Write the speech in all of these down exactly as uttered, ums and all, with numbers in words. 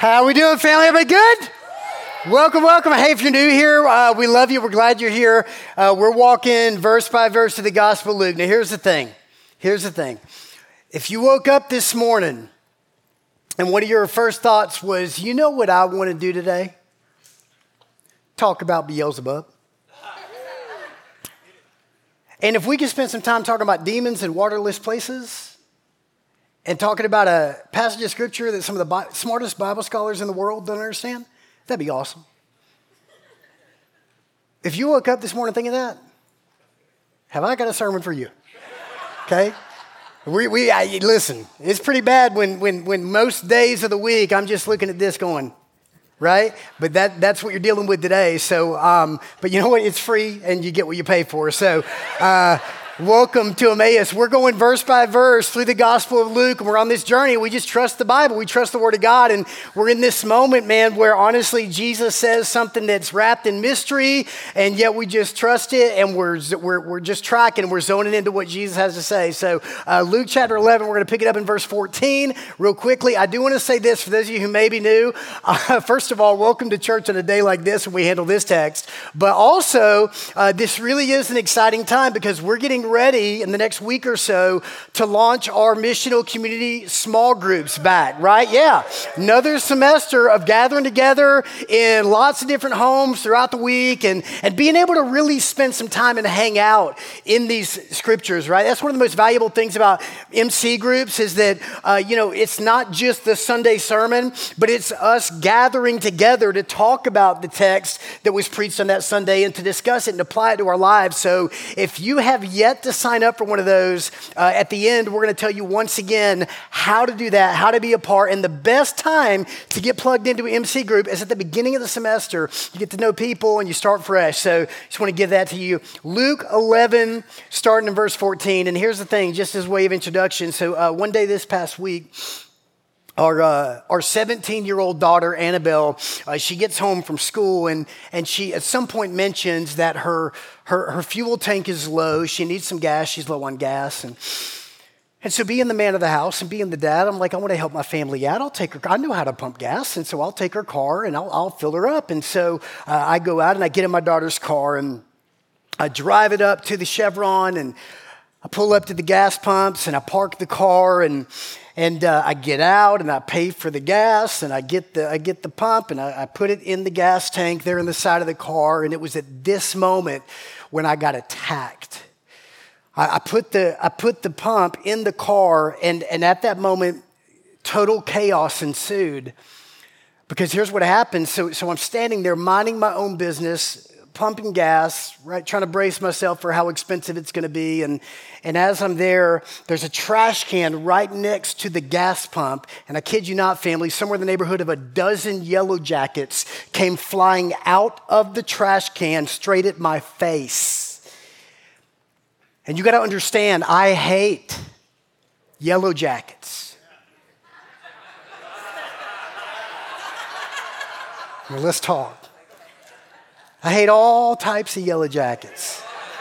How we doing, family? Everybody good? Welcome, welcome. Hey, if you're new here, uh, we love you. We're glad you're here. Uh, we're walking verse by verse to the Gospel of Luke. Now, here's the thing. Here's the thing. If you woke up this morning and one of your first thoughts was, you know what I want to do today? Talk about Beelzebub. And if we could spend some time talking about demons and waterless places, and talking about a passage of scripture that some of the Bi- smartest Bible scholars in the world don't understand, that'd be awesome. If you woke up this morning thinking that, have I got a sermon for you? Okay? We, we I, listen, it's pretty bad when, when, when most days of the week I'm just looking at this going, right? But that, that's what you're dealing with today. So, um, but you know what? It's free and you get what you pay for. So, uh, welcome to Emmaus. We're going verse by verse through the Gospel of Luke, and we're on this journey. We just trust the Bible. We trust the Word of God, and we're in this moment, man, where honestly Jesus says something that's wrapped in mystery, and yet we just trust it, and we're we're, we're just tracking, and we're zoning into what Jesus has to say. So uh, Luke chapter eleven, we're going to pick it up in verse fourteen real quickly. I do want to say this for those of you who may be new. Uh, first of all, welcome to church on a day like this when we handle this text. But also, uh, this really is an exciting time because we're getting ready in the next week or so to launch our missional community small groups back, right? Yeah. Another semester of gathering together in lots of different homes throughout the week and, and being able to really spend some time and hang out in these scriptures, right? That's one of the most valuable things about M C groups is that, uh, you know, it's not just the Sunday sermon, but it's us gathering together to talk about the text that was preached on that Sunday and to discuss it and apply it to our lives. So if you have yet to sign up for one of those, uh, at the end, we're going to tell you once again how to do that, how to be a part. And the best time to get plugged into an M C group is at the beginning of the semester. You get to know people and you start fresh. So just want to give that to you. Luke eleven, starting in verse fourteen. And here's the thing, just as a way of introduction. So uh, one day this past week, Our uh, our seventeen-year-old daughter, Annabelle, uh, she gets home from school and and she at some point mentions that her her her fuel tank is low. She needs some gas. She's low on gas. And and so being the man of the house and being the dad, I'm like, I want to help my family out. I'll take her. I know how to pump gas. And so I'll take her car and I'll, I'll fill her up. And so uh, I go out and I get in my daughter's car and I drive it up to the Chevron and I pull up to the gas pumps and I park the car and And uh, I get out and I pay for the gas and I get the I get the pump and I, I put it in the gas tank there in the side of the car. And it was at this moment when I got attacked. I, I put the I put the pump in the car and, and at that moment, total chaos ensued. Because here's what happened. So, so I'm standing there minding my own business, pumping gas, right, trying to brace myself for how expensive it's going to be. And, and as I'm there, there's a trash can right next to the gas pump. And I kid you not, family, somewhere in the neighborhood of a dozen yellow jackets came flying out of the trash can straight at my face. And you got to understand, I hate yellow jackets. Well, let's talk. I hate all types of yellow jackets.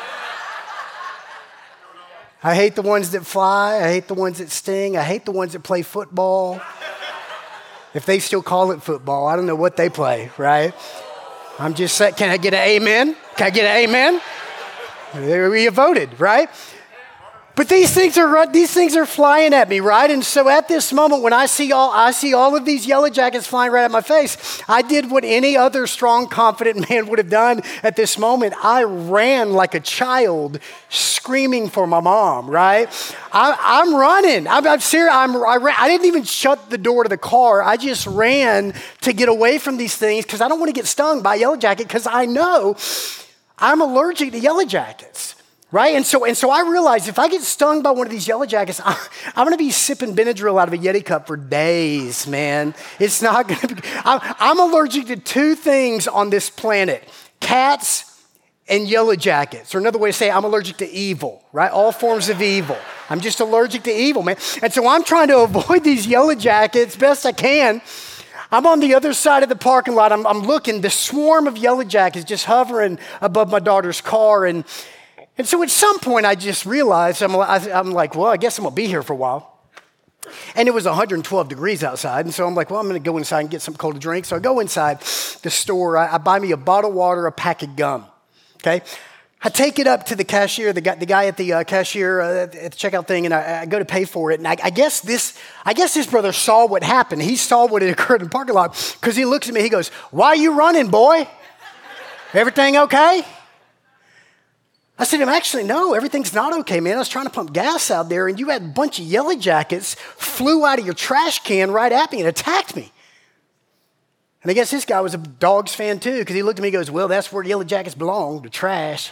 I hate the ones that fly. I hate the ones that sting. I hate the ones that play football. If they still call it football, I don't know what they play, right? I'm just saying, can I get an amen? Can I get an amen? There we have voted, right? But these things are these things are flying at me, right? And so at this moment, when I see all I see all of these yellow jackets flying right at my face, I did what any other strong, confident man would have done at this moment. I ran like a child, screaming for my mom, right? I, I'm running. I'm, I'm serious. I'm, I, ran, I didn't even shut the door to the car. I just ran to get away from these things because I don't want to get stung by a yellow jacket because I know I'm allergic to yellow jackets. Right? And so and so I realized if I get stung by one of these yellow jackets, I, I'm going to be sipping Benadryl out of a Yeti cup for days, man. It's not going to be, I'm, I'm allergic to two things on this planet, cats and yellow jackets. Or another way to say it, I'm allergic to evil, right? All forms of evil. I'm just allergic to evil, man. And so I'm trying to avoid these yellow jackets best I can. I'm on the other side of the parking lot. I'm, I'm looking, the swarm of yellow jackets just hovering above my daughter's car. And And so at some point, I just realized, I'm, I'm like, well, I guess I'm going to be here for a while. And it was one hundred twelve degrees outside. And so I'm like, well, I'm going to go inside and get something cold to drink. So I go inside the store. I, I buy me a bottle of water, a pack of gum. Okay. I take it up to the cashier, the guy, the guy at the uh, cashier uh, at the checkout thing, and I, I go to pay for it. And I, I guess this, I guess this brother saw what happened. He saw what had occurred in the parking lot because he looks at me. He goes, "Why are you running, boy? Everything okay?" I said to him, "Actually, no, everything's not okay, man. I was trying to pump gas out there, and you had a bunch of yellow jackets flew out of your trash can right at me and attacked me." And I guess this guy was a Dogs fan too, because he looked at me and goes, "Well, that's where yellow jackets belong, the trash."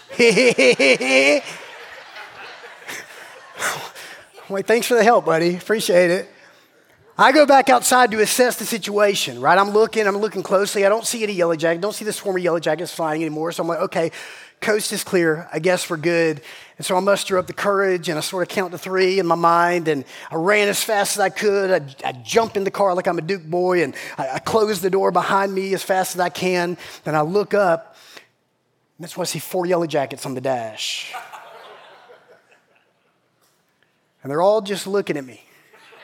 Wait, thanks for the help, buddy. Appreciate it. I go back outside to assess the situation, right? I'm looking, I'm looking closely. I don't see any yellow jackets. Don't see the swarm of yellow jackets flying anymore. So I'm like, okay, coast is clear. I guess we're good. And so I muster up the courage and I sort of count to three in my mind. And I ran as fast as I could. I, I jump in the car like I'm a Duke boy. And I, I close the door behind me as fast as I can. Then I look up. And that's when I see four yellow jackets on the dash. And they're all just looking at me.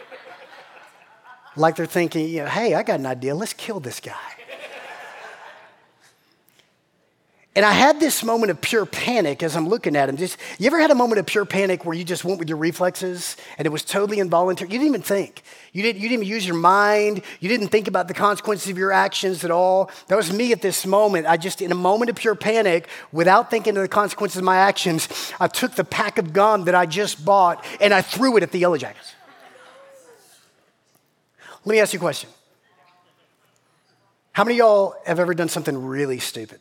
Like they're thinking, you know, hey, I got an idea. Let's kill this guy. And I had this moment of pure panic as I'm looking at him. Just, you ever had a moment of pure panic where you just went with your reflexes and it was totally involuntary? You didn't even think. You didn't, you didn't even use your mind. You didn't think about the consequences of your actions at all. That was me at this moment. I just, in a moment of pure panic, without thinking of the consequences of my actions, I took the pack of gum that I just bought and I threw it at the yellow jackets. Let me ask you a question. How many of y'all have ever done something really stupid?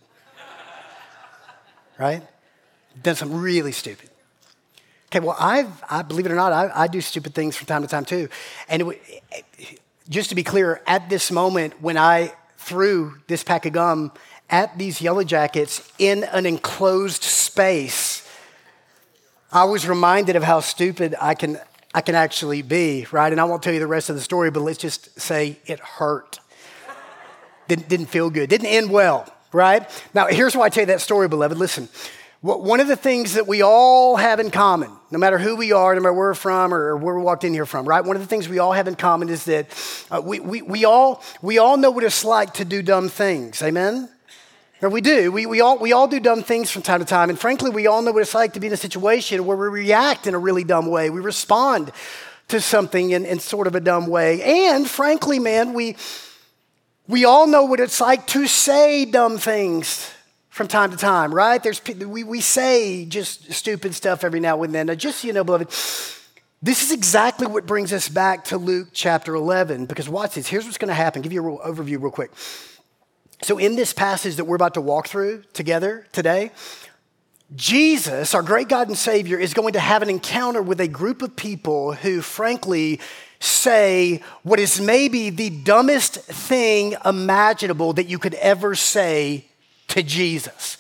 Right? Done something really stupid. Okay, well, I've, I believe it or not, I, I do stupid things from time to time too. And it, just to be clear, at this moment when I threw this pack of gum at these yellow jackets in an enclosed space, I was reminded of how stupid I can I can actually be, right? And I won't tell you the rest of the story, but let's just say it hurt. Didn't, didn't feel good. Didn't end well, right? Now, here's why I tell you that story, beloved. Listen, one of the things that we all have in common, no matter who we are, no matter where we're from or where we walked in here from, right? One of the things we all have in common is that uh, we, we, we, all, we all know what it's like to do dumb things, amen? Or we do. We, we, all, we all do dumb things from time to time. And frankly, we all know what it's like to be in a situation where we react in a really dumb way. We respond to something in, in sort of a dumb way. And frankly, man, we, we all know what it's like to say dumb things from time to time, right? There's we, we say just stupid stuff every now and then. Now, just so you know, beloved, this is exactly what brings us back to Luke chapter eleven. Because watch this. Here's what's going to happen. Give you a real overview real quick. So in this passage that we're about to walk through together today, Jesus, our great God and Savior, is going to have an encounter with a group of people who, frankly, say what is maybe the dumbest thing imaginable that you could ever say to Jesus.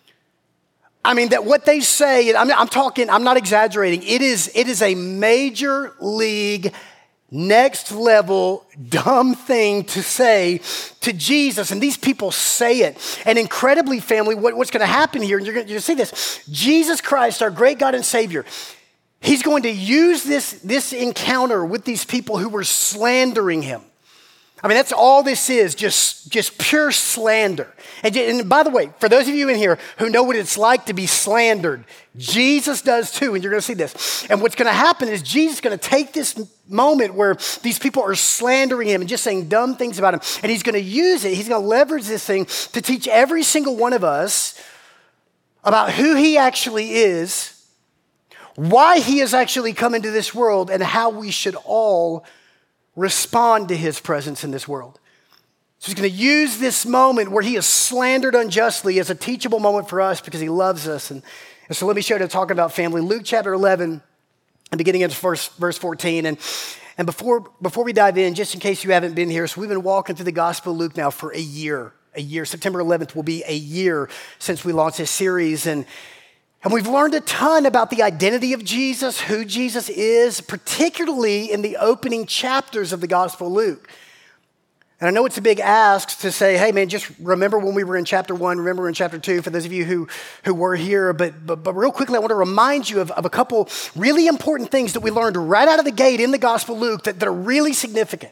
I mean, that what they say, I'm, I'm talking, I'm not exaggerating, it is, it is a major league next level dumb thing to say to Jesus. And these people say it. And incredibly, family, what, what's going to happen here, and you're going to see this, Jesus Christ, our great God and Savior, he's going to use this, this encounter with these people who were slandering him. I mean, that's all this is, just, just pure slander. And, and by the way, for those of you in here who know what it's like to be slandered, Jesus does too, and you're going to see this. And what's going to happen is Jesus is going to take this moment where these people are slandering him and just saying dumb things about him, and he's going to use it, he's going to leverage this thing to teach every single one of us about who he actually is, why he has actually come into this world, and how we should all respond to his presence in this world. So he's going to use this moment where he is slandered unjustly as a teachable moment for us because he loves us. And, and so let me show you to talk about family. Luke chapter eleven, and beginning at verse, verse fourteen. And, and before, before we dive in, just in case you haven't been here, so we've been walking through the Gospel of Luke now for a year. A year. September eleventh will be a year since we launched this series. And And we've learned a ton about the identity of Jesus, who Jesus is, particularly in the opening chapters of the Gospel of Luke. And I know it's a big ask to say, hey, man, just remember when we were in chapter one, remember in chapter two, for those of you who, who were here. But, but, but real quickly, I want to remind you of, of a couple really important things that we learned right out of the gate in the Gospel of Luke that, that are really significant.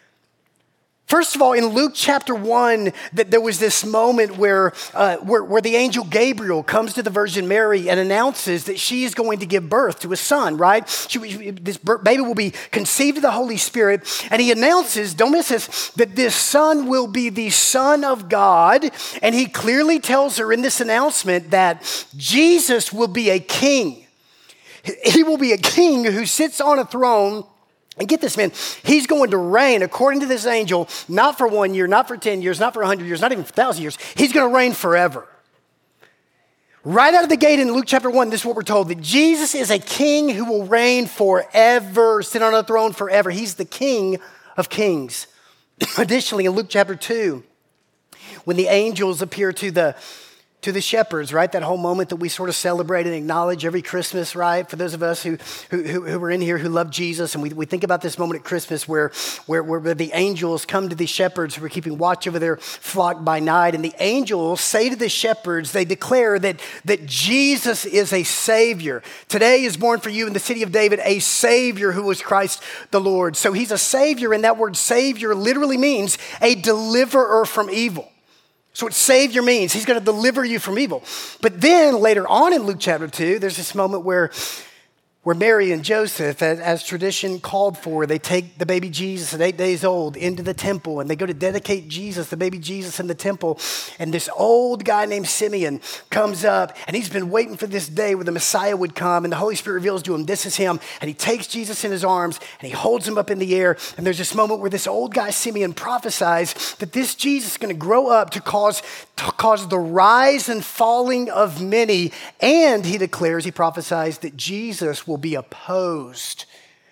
First of all, in Luke chapter one, that there was this moment where, uh, where, where the angel Gabriel comes to the Virgin Mary and announces that she is going to give birth to a son, right? She, this baby will be conceived of the Holy Spirit, and he announces, don't miss this, that this son will be the Son of God, and he clearly tells her in this announcement that Jesus will be a king. He will be a king who sits on a throne. And get this, man, he's going to reign, according to this angel, not for one year, not for ten years, not for one hundred years, not even for one thousand years. He's going to reign forever. Right out of the gate in Luke chapter one, this is what we're told, that Jesus is a king who will reign forever, sit on a throne forever. He's the King of kings. Additionally, in Luke chapter two, when the angels appear to the to the shepherds, right? That whole moment that we sort of celebrate and acknowledge every Christmas, right? For those of us who who, who, who are in here who love Jesus, and we, we think about this moment at Christmas where, where, where the angels come to the shepherds who are keeping watch over their flock by night, and the angels say to the shepherds, they declare that, that Jesus is a Savior. Today is born for you in the city of David a Savior who was Christ the Lord. So he's a Savior, and that word Savior literally means a deliverer from evil. So what Savior means, he's going to deliver you from evil. But then later on in Luke chapter two, there's this moment where, where Mary and Joseph, as, as tradition called for, they take the baby Jesus at eight days old into the temple, and they go to dedicate Jesus, the baby Jesus, in the temple. And this old guy named Simeon comes up, and he's been waiting for this day where the Messiah would come, and the Holy Spirit reveals to him, this is him. And he takes Jesus in his arms, and he holds him up in the air. And there's this moment where this old guy Simeon prophesies that this Jesus is going to grow up to cause, to cause the rise and falling of many. And he declares, he prophesies that Jesus will be opposed.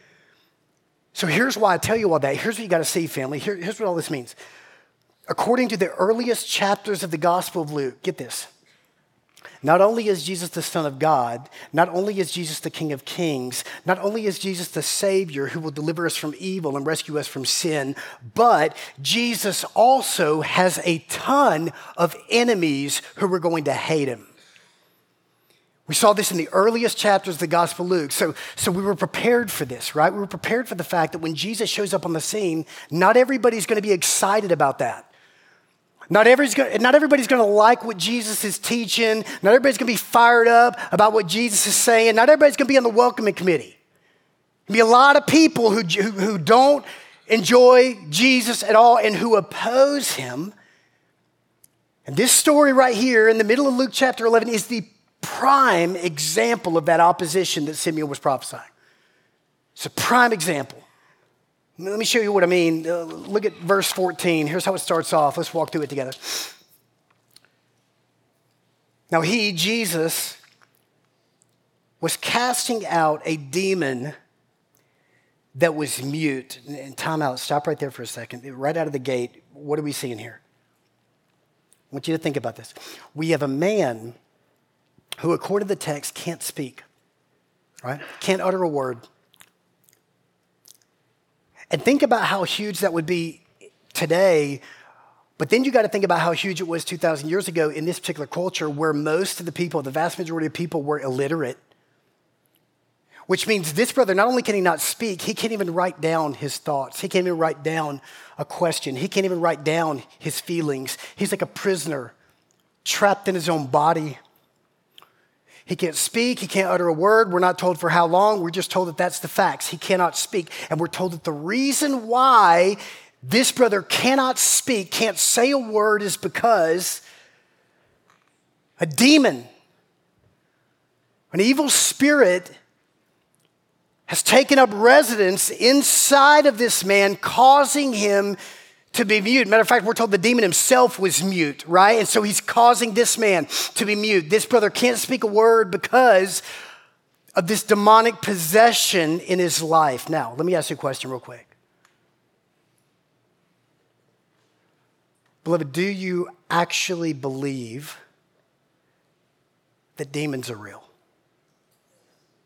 So here's why I tell you all that. Here's what you got to see, family. Here, here's what all this means. According to the earliest chapters of the Gospel of Luke, get this. Not only is Jesus the Son of God, not only is Jesus the King of Kings, not only is Jesus the Savior who will deliver us from evil and rescue us from sin, but Jesus also has a ton of enemies who are going to hate him. We saw this in the earliest chapters of the Gospel of Luke. So, so we were prepared for this, right? We were prepared for the fact that when Jesus shows up on the scene, not everybody's going to be excited about that. Not, everybody's going, not everybody's going to like what Jesus is teaching. Not everybody's going to be fired up about what Jesus is saying. Not everybody's going to be on the welcoming committee. There'll be a lot of people who, who, who don't enjoy Jesus at all and who oppose him. And this story right here in the middle of Luke chapter eleven is the prime example of that opposition that Simeon was prophesying. It's a prime example. Let me show you what I mean. Uh, look at verse fourteen. Here's how it starts off. Let's walk through it together. Now he, Jesus, was casting out a demon that was mute. And time out. Stop right there for a second. Right out of the gate, what are we seeing here? I want you to think about this. We have a man who, according to the text, can't speak, right? Can't utter a word. And think about how huge that would be today, but then you got to think about how huge it was two thousand years ago in this particular culture where most of the people, the vast majority of people were illiterate, which means this brother, not only can he not speak, he can't even write down his thoughts. He can't even write down a question. He can't even write down his feelings. He's like a prisoner trapped in his own body. He can't speak. He can't utter a word. We're not told for how long. We're just told that that's the facts. He cannot speak. And we're told that the reason why this brother cannot speak, can't say a word, is because a demon, an evil spirit, has taken up residence inside of this man, causing him to be mute. Matter of fact, we're told the demon himself was mute, right? And so he's causing this man to be mute. This brother can't speak a word because of this demonic possession in his life. Now, let me ask you a question real quick. Beloved, do you actually believe that demons are real?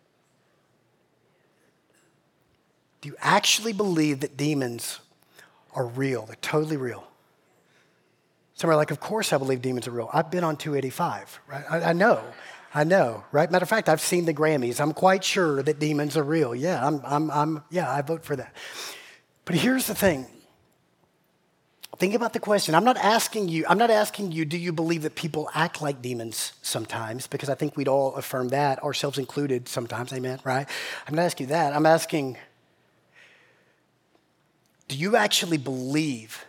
Do you actually believe that demons are real. They're totally real. Some are like, of course I believe demons are real. I've been on two eighty-five, right? I, I know, I know, right? Matter of fact, I've seen the Grammys. I'm quite sure that demons are real. Yeah, I'm, I'm, I'm, yeah, I vote for that. But here's the thing. Think about the question. I'm not asking you, I'm not asking you, do you believe that people act like demons sometimes? Because I think we'd all affirm that, ourselves included sometimes, amen, right? I'm not asking you that. I'm asking, do you actually believe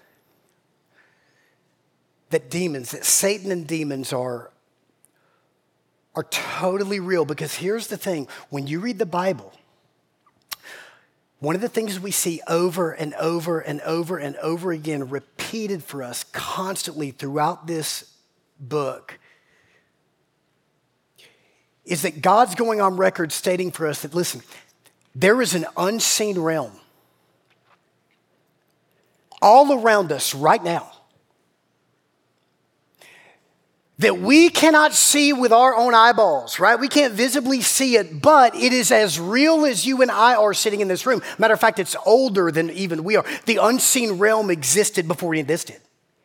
that demons, that Satan and demons are, are totally real? Because here's the thing, when you read the Bible, one of the things we see over and over and over and over again repeated for us constantly throughout this book is that God's going on record stating for us that, listen, there is an unseen realm all around us right now that we cannot see with our own eyeballs, right? We can't visibly see it, but it is as real as you and I are sitting in this room. Matter of fact, it's older than even we are. The unseen realm existed before any of this did.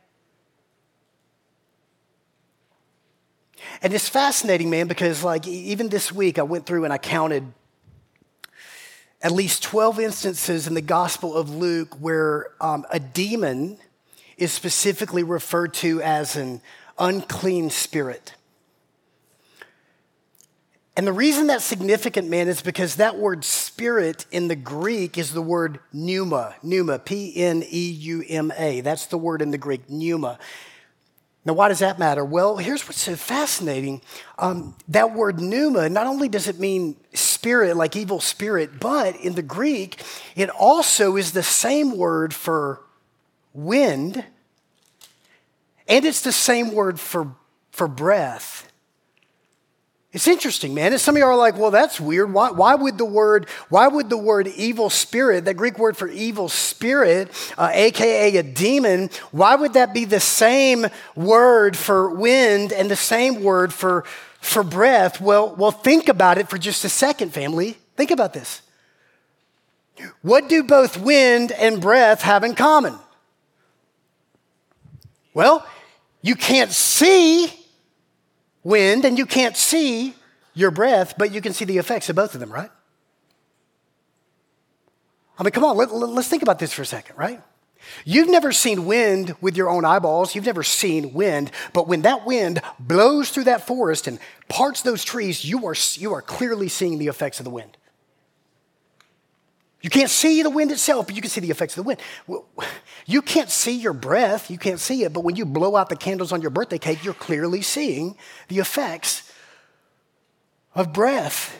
And it's fascinating, man, because like even this week I went through and I counted at least twelve instances in the Gospel of Luke where um, a demon is specifically referred to as an unclean spirit. And the reason that's significant, man, is because that word spirit in the Greek is the word pneuma, pneuma, P N E U M A. That's the word in the Greek, pneuma. Now, why does that matter? Well, here's what's so fascinating. Um, that word pneuma, not only does it mean spirit, like evil spirit, but in the Greek, it also is the same word for wind. And it's the same word for, for breath. It's interesting, man. And some of you are like, well, that's weird. Why, why would the word, why would the word evil spirit, that Greek word for evil spirit, uh, A K A a demon, why would that be the same word for wind and the same word for, for breath? Well, well, think about it for just a second, family. Think about this. What do both wind and breath have in common? Well, you can't see wind and you can't see your breath, but you can see the effects of both of them, right? I mean, come on, let, let, let's think about this for a second, right? You've never seen wind with your own eyeballs. You've never seen wind, but when that wind blows through that forest and parts those trees, you are, you are clearly seeing the effects of the wind. You can't see the wind itself, but you can see the effects of the wind. You can't see your breath, you can't see it, but when you blow out the candles on your birthday cake, you're clearly seeing the effects of breath.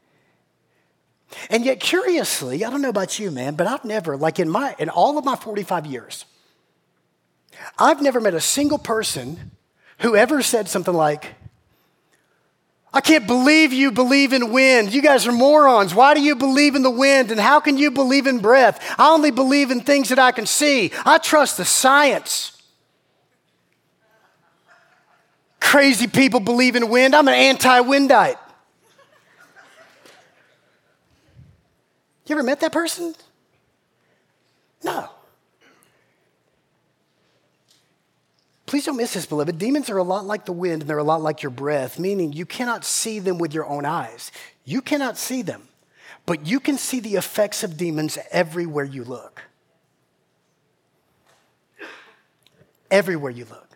And yet, curiously, I don't know about you, man, but I've never, like in my, in all of my forty-five years, I've never met a single person who ever said something like, I can't believe you believe in wind. You guys are morons. Why do you believe in the wind? And how can you believe in breath? I only believe in things that I can see. I trust the science. Crazy people believe in wind. I'm an anti-windite. You ever met that person? No. Please don't miss this, beloved. Demons are a lot like the wind and they're a lot like your breath, meaning you cannot see them with your own eyes. You cannot see them, but you can see the effects of demons everywhere you look. Everywhere you look.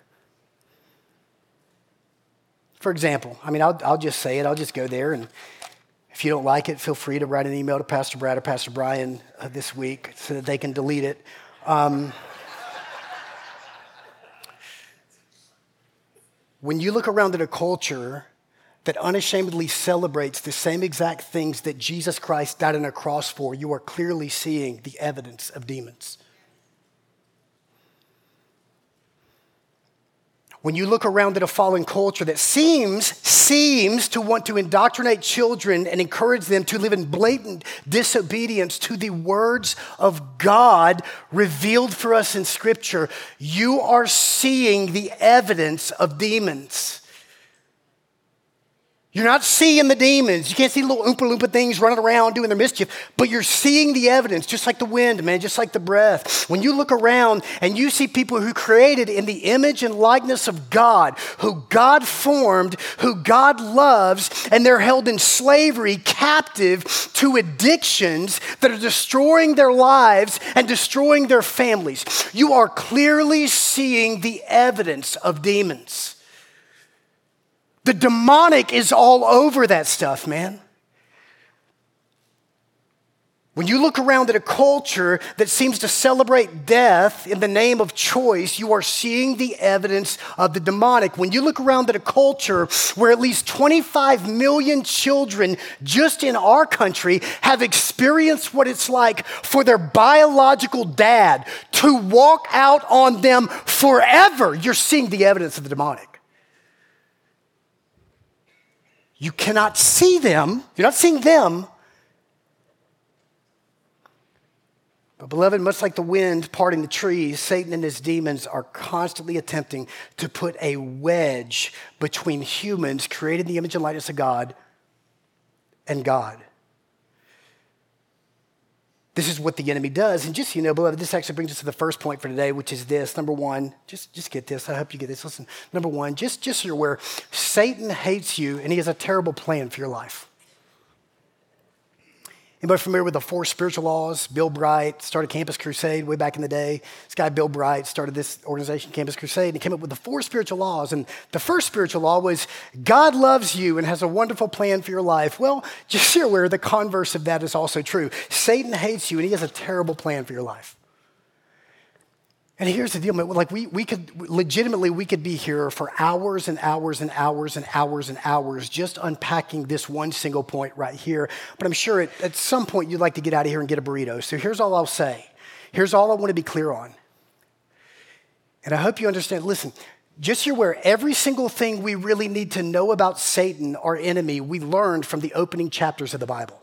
For example, I mean, I'll, I'll just say it. I'll just go there, and if you don't like it, feel free to write an email to Pastor Brad or Pastor Brian uh, this week so that they can delete it. Um, When you look around at a culture that unashamedly celebrates the same exact things that Jesus Christ died on a cross for, you are clearly seeing the evidence of demons. When you look around at a fallen culture that seems, seems to want to indoctrinate children and encourage them to live in blatant disobedience to the words of God revealed for us in Scripture, you are seeing the evidence of demons. You're not seeing the demons. You can't see little Oompa Loompa things running around doing their mischief, but you're seeing the evidence, just like the wind, man, just like the breath. When you look around and you see people who created in the image and likeness of God, who God formed, who God loves, and they're held in slavery, captive to addictions that are destroying their lives and destroying their families. You are clearly seeing the evidence of demons. The demonic is all over that stuff, man. When you look around at a culture that seems to celebrate death in the name of choice, you are seeing the evidence of the demonic. When you look around at a culture where at least twenty-five million children just in our country have experienced what it's like for their biological dad to walk out on them forever, you're seeing the evidence of the demonic. You cannot see them. You're not seeing them. But beloved, much like the wind parting the trees, Satan and his demons are constantly attempting to put a wedge between humans created in the image and likeness of God and God. This is what the enemy does. And just so you know, beloved, this actually brings us to the first point for today, which is this. Number one, just, just get this. I hope you get this. Listen, number one, just, just so you're aware, Satan hates you and he has a terrible plan for your life. Anybody familiar with the four spiritual laws? Bill Bright started Campus Crusade way back in the day. This guy, Bill Bright, started this organization, Campus Crusade, and he came up with the four spiritual laws. And the first spiritual law was God loves you and has a wonderful plan for your life. Well, just so you're aware, the converse of that is also true. Satan hates you and he has a terrible plan for your life. And here's the deal, man. Like we, we could, legitimately, we could be here for hours and hours and hours and hours and hours just unpacking this one single point right here. But I'm sure at, at some point you'd like to get out of here and get a burrito. So here's all I'll say. Here's all I want to be clear on. And I hope you understand. Listen, just so you're aware, every single thing we really need to know about Satan, our enemy, we learned from the opening chapters of the Bible.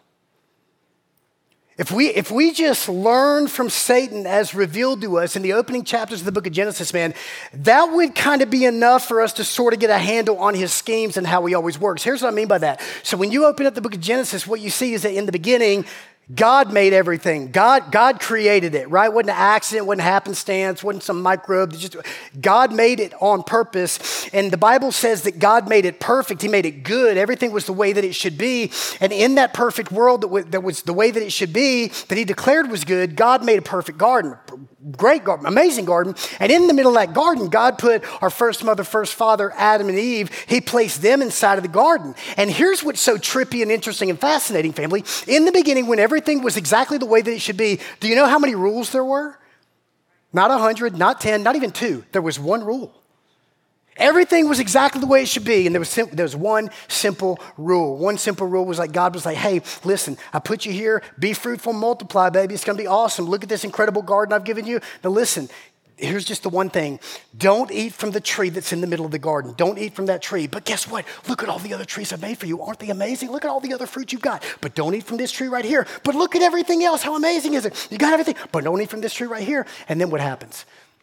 If we, if we just learn from Satan as revealed to us in the opening chapters of the book of Genesis, man, that would kind of be enough for us to sort of get a handle on his schemes and how he always works. Here's what I mean by that. So when you open up the book of Genesis, what you see is that in the beginning, God made everything. God, God created it, right? Wasn't an accident, wasn't happenstance, wasn't some microbe. Just, God made it on purpose. And the Bible says that God made it perfect. He made it good. Everything was the way that it should be. And in that perfect world that was, that was the way that it should be, that he declared was good, God made a perfect garden. Great garden, amazing garden. And in the middle of that garden, God put our first mother, first father, Adam and Eve. He placed them inside of the garden. And here's what's so trippy and interesting and fascinating, family. In the beginning, when everything was exactly the way that it should be, do you know how many rules there were? Not a hundred, not ten, not even two. There was one rule. Everything was exactly the way it should be. And there was, sim- there was one simple rule. One simple rule was like, God was like, hey, listen, I put you here. Be fruitful, multiply, baby. It's going to be awesome. Look at this incredible garden I've given you. Now listen, here's just the one thing. Don't eat from the tree that's in the middle of the garden. Don't eat from that tree. But guess what? Look at all the other trees I've made for you. Aren't they amazing? Look at all the other fruit you've got. But don't eat from this tree right here. But look at everything else. How amazing is it? You got everything. But don't eat from this tree right here. And then what happens?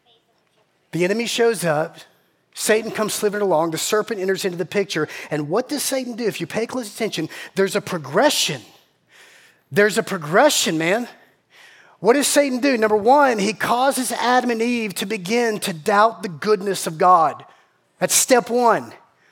The enemy shows up. Satan comes slithering along. The serpent enters into the picture. And what does Satan do? If you pay close attention, there's a progression. There's a progression, man. What does Satan do? Number one, he causes Adam and Eve to begin to doubt the goodness of God. That's step one.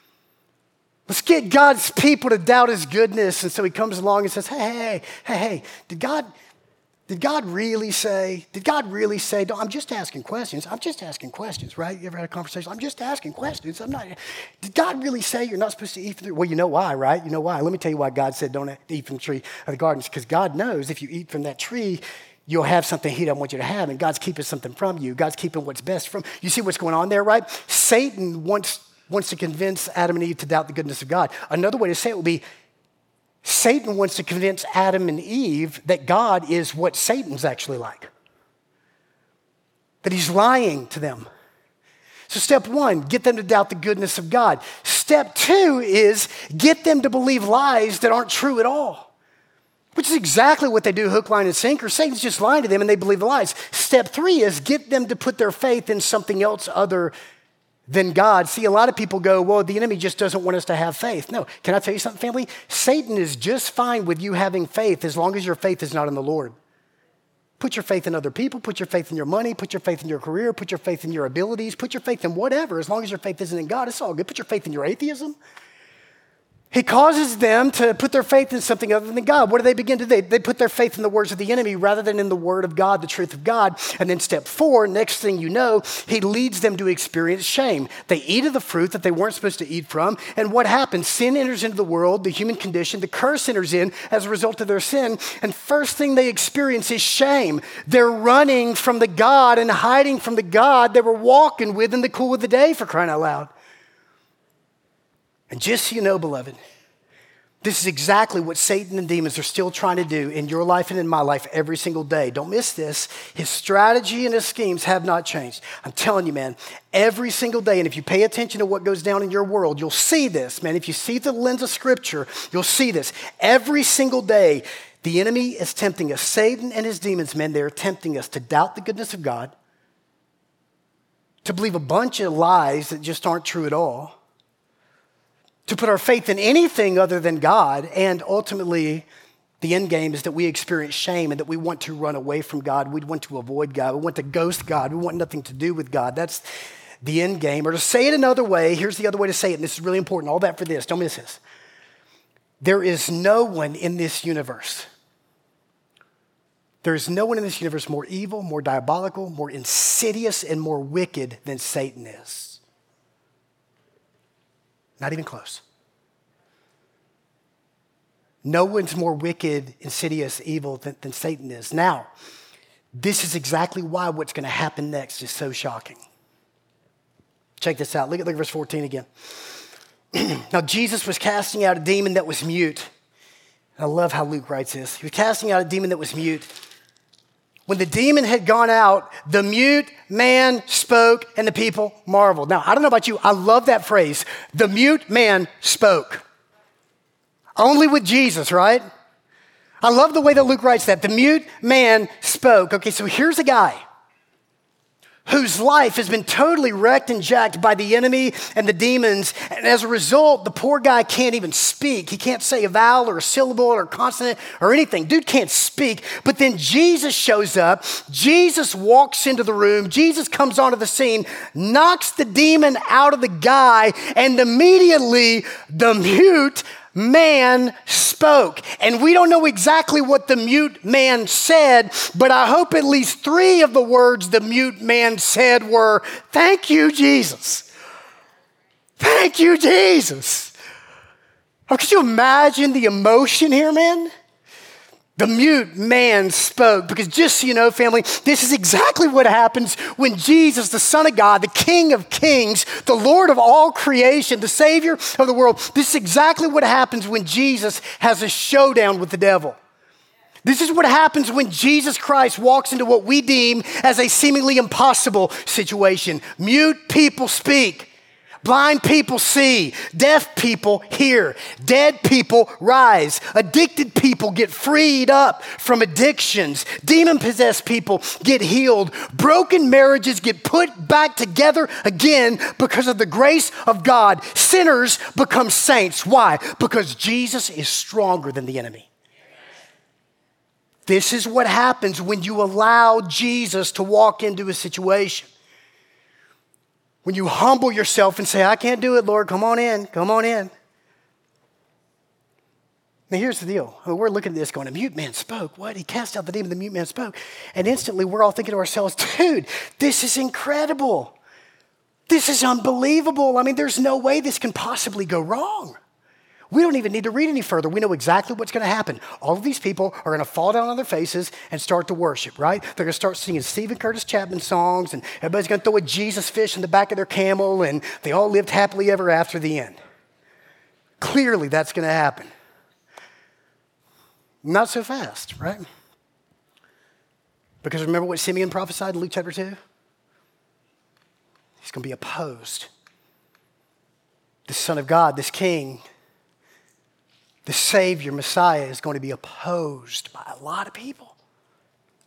Let's get God's people to doubt his goodness. And so he comes along and says, hey, hey, hey, hey, did God... Did God really say, did God really say, no, I'm just asking questions. I'm just asking questions, right? You ever had a conversation? I'm just asking questions. I'm not, did God really say you're not supposed to eat from the tree? Well, you know why, right? You know why. Let me tell you why God said don't eat from the tree of the garden. Because God knows if you eat from that tree, you'll have something he doesn't want you to have. And God's keeping something from you. God's keeping what's best from you. You see what's going on there, right? Satan wants, wants to convince Adam and Eve to doubt the goodness of God. Another way to say it would be, Satan wants to convince Adam and Eve that God is what Satan's actually like. That he's lying to them. So step one, get them to doubt the goodness of God. Step two is get them to believe lies that aren't true at all. Which is exactly what they do, hook, line, and sinker. Satan's just lying to them and they believe the lies. Step three is get them to put their faith in something else other than God. See, a lot of people go, well, the enemy just doesn't want us to have faith. No, can I tell you something, family? Satan is just fine with you having faith as long as your faith is not in the Lord. Put your faith in other people, put your faith in your money, put your faith in your career, put your faith in your abilities, put your faith in whatever. As long as your faith isn't in God, it's all good. Put your faith in your atheism. He causes them to put their faith in something other than God. What do they begin to do? They, they put their faith in the words of the enemy rather than in the word of God, the truth of God. And then step four, next thing you know, he leads them to experience shame. They eat of the fruit that they weren't supposed to eat from. And what happens? Sin enters into the world, the human condition. The curse enters in as a result of their sin. And first thing they experience is shame. They're running from the God and hiding from the God they were walking with in the cool of the day, for crying out loud. And just so you know, beloved, this is exactly what Satan and demons are still trying to do in your life and in my life every single day. Don't miss this. His strategy and his schemes have not changed. I'm telling you, man, every single day, and if you pay attention to what goes down in your world, you'll see this, man. If you see the lens of Scripture, you'll see this. Every single day, the enemy is tempting us. Satan and his demons, man, they're tempting us to doubt the goodness of God, to believe a bunch of lies that just aren't true at all, to put our faith in anything other than God, and ultimately, the end game is that we experience shame and that we want to run away from God. We want to avoid God. We want to ghost God. We want nothing to do with God. That's the end game. Or to say it another way, here's the other way to say it, and this is really important. All that for this. Don't miss this. There is no one in this universe. There is no one in this universe more evil, more diabolical, more insidious, and more wicked than Satan is. Not even close. No one's more wicked, insidious, evil than, than Satan is. Now, this is exactly why what's going to happen next is so shocking. Check this out. Look at, look at verse fourteen again. Now, Jesus was casting out a demon that was mute. I love how Luke writes this. He was casting out a demon that was mute. When the demon had gone out, the mute man spoke and the people marveled. Now, I don't know about you. I love that phrase. The mute man spoke. Only with Jesus, right? I love the way that Luke writes that. The mute man spoke. Okay, so here's a guy whose life has been totally wrecked and jacked by the enemy and the demons. And as a result, the poor guy can't even speak. He can't say a vowel or a syllable or a consonant or anything. Dude can't speak. But then Jesus shows up. Jesus walks into the room. Jesus comes onto the scene, knocks the demon out of the guy, and immediately the mute man spoke. And we don't know exactly what the mute man said, but I hope at least three of the words the mute man said were, "Thank you, Jesus. Thank you, Jesus." Oh, could you imagine the emotion here, man? The mute man spoke, because just so you know, family, this is exactly what happens when Jesus, the Son of God, the King of Kings, the Lord of all creation, the Savior of the world, this is exactly what happens when Jesus has a showdown with the devil. This is what happens when Jesus Christ walks into what we deem as a seemingly impossible situation. Mute people speak. Blind people see, deaf people hear, dead people rise, addicted people get freed up from addictions, demon-possessed people get healed, broken marriages get put back together again because of the grace of God. Sinners become saints. Why? Because Jesus is stronger than the enemy. This is what happens when you allow Jesus to walk into a situation. When you humble yourself and say, "I can't do it, Lord, come on in, come on in." Now here's the deal. I mean, we're looking at this going, a mute man spoke. What? He cast out the demon, the mute man spoke. And instantly we're all thinking to ourselves, dude, this is incredible. This is unbelievable. I mean, there's no way this can possibly go wrong. We don't even need to read any further. We know exactly what's going to happen. All of these people are going to fall down on their faces and start to worship, right? They're going to start singing Stephen Curtis Chapman songs, and everybody's going to throw a Jesus fish in the back of their camel, and they all lived happily ever after the end. Clearly, that's going to happen. Not so fast, right? Because remember what Simeon prophesied in Luke chapter two? He's going to be opposed. The Son of God, this King, the Savior, Messiah, is going to be opposed by a lot of people.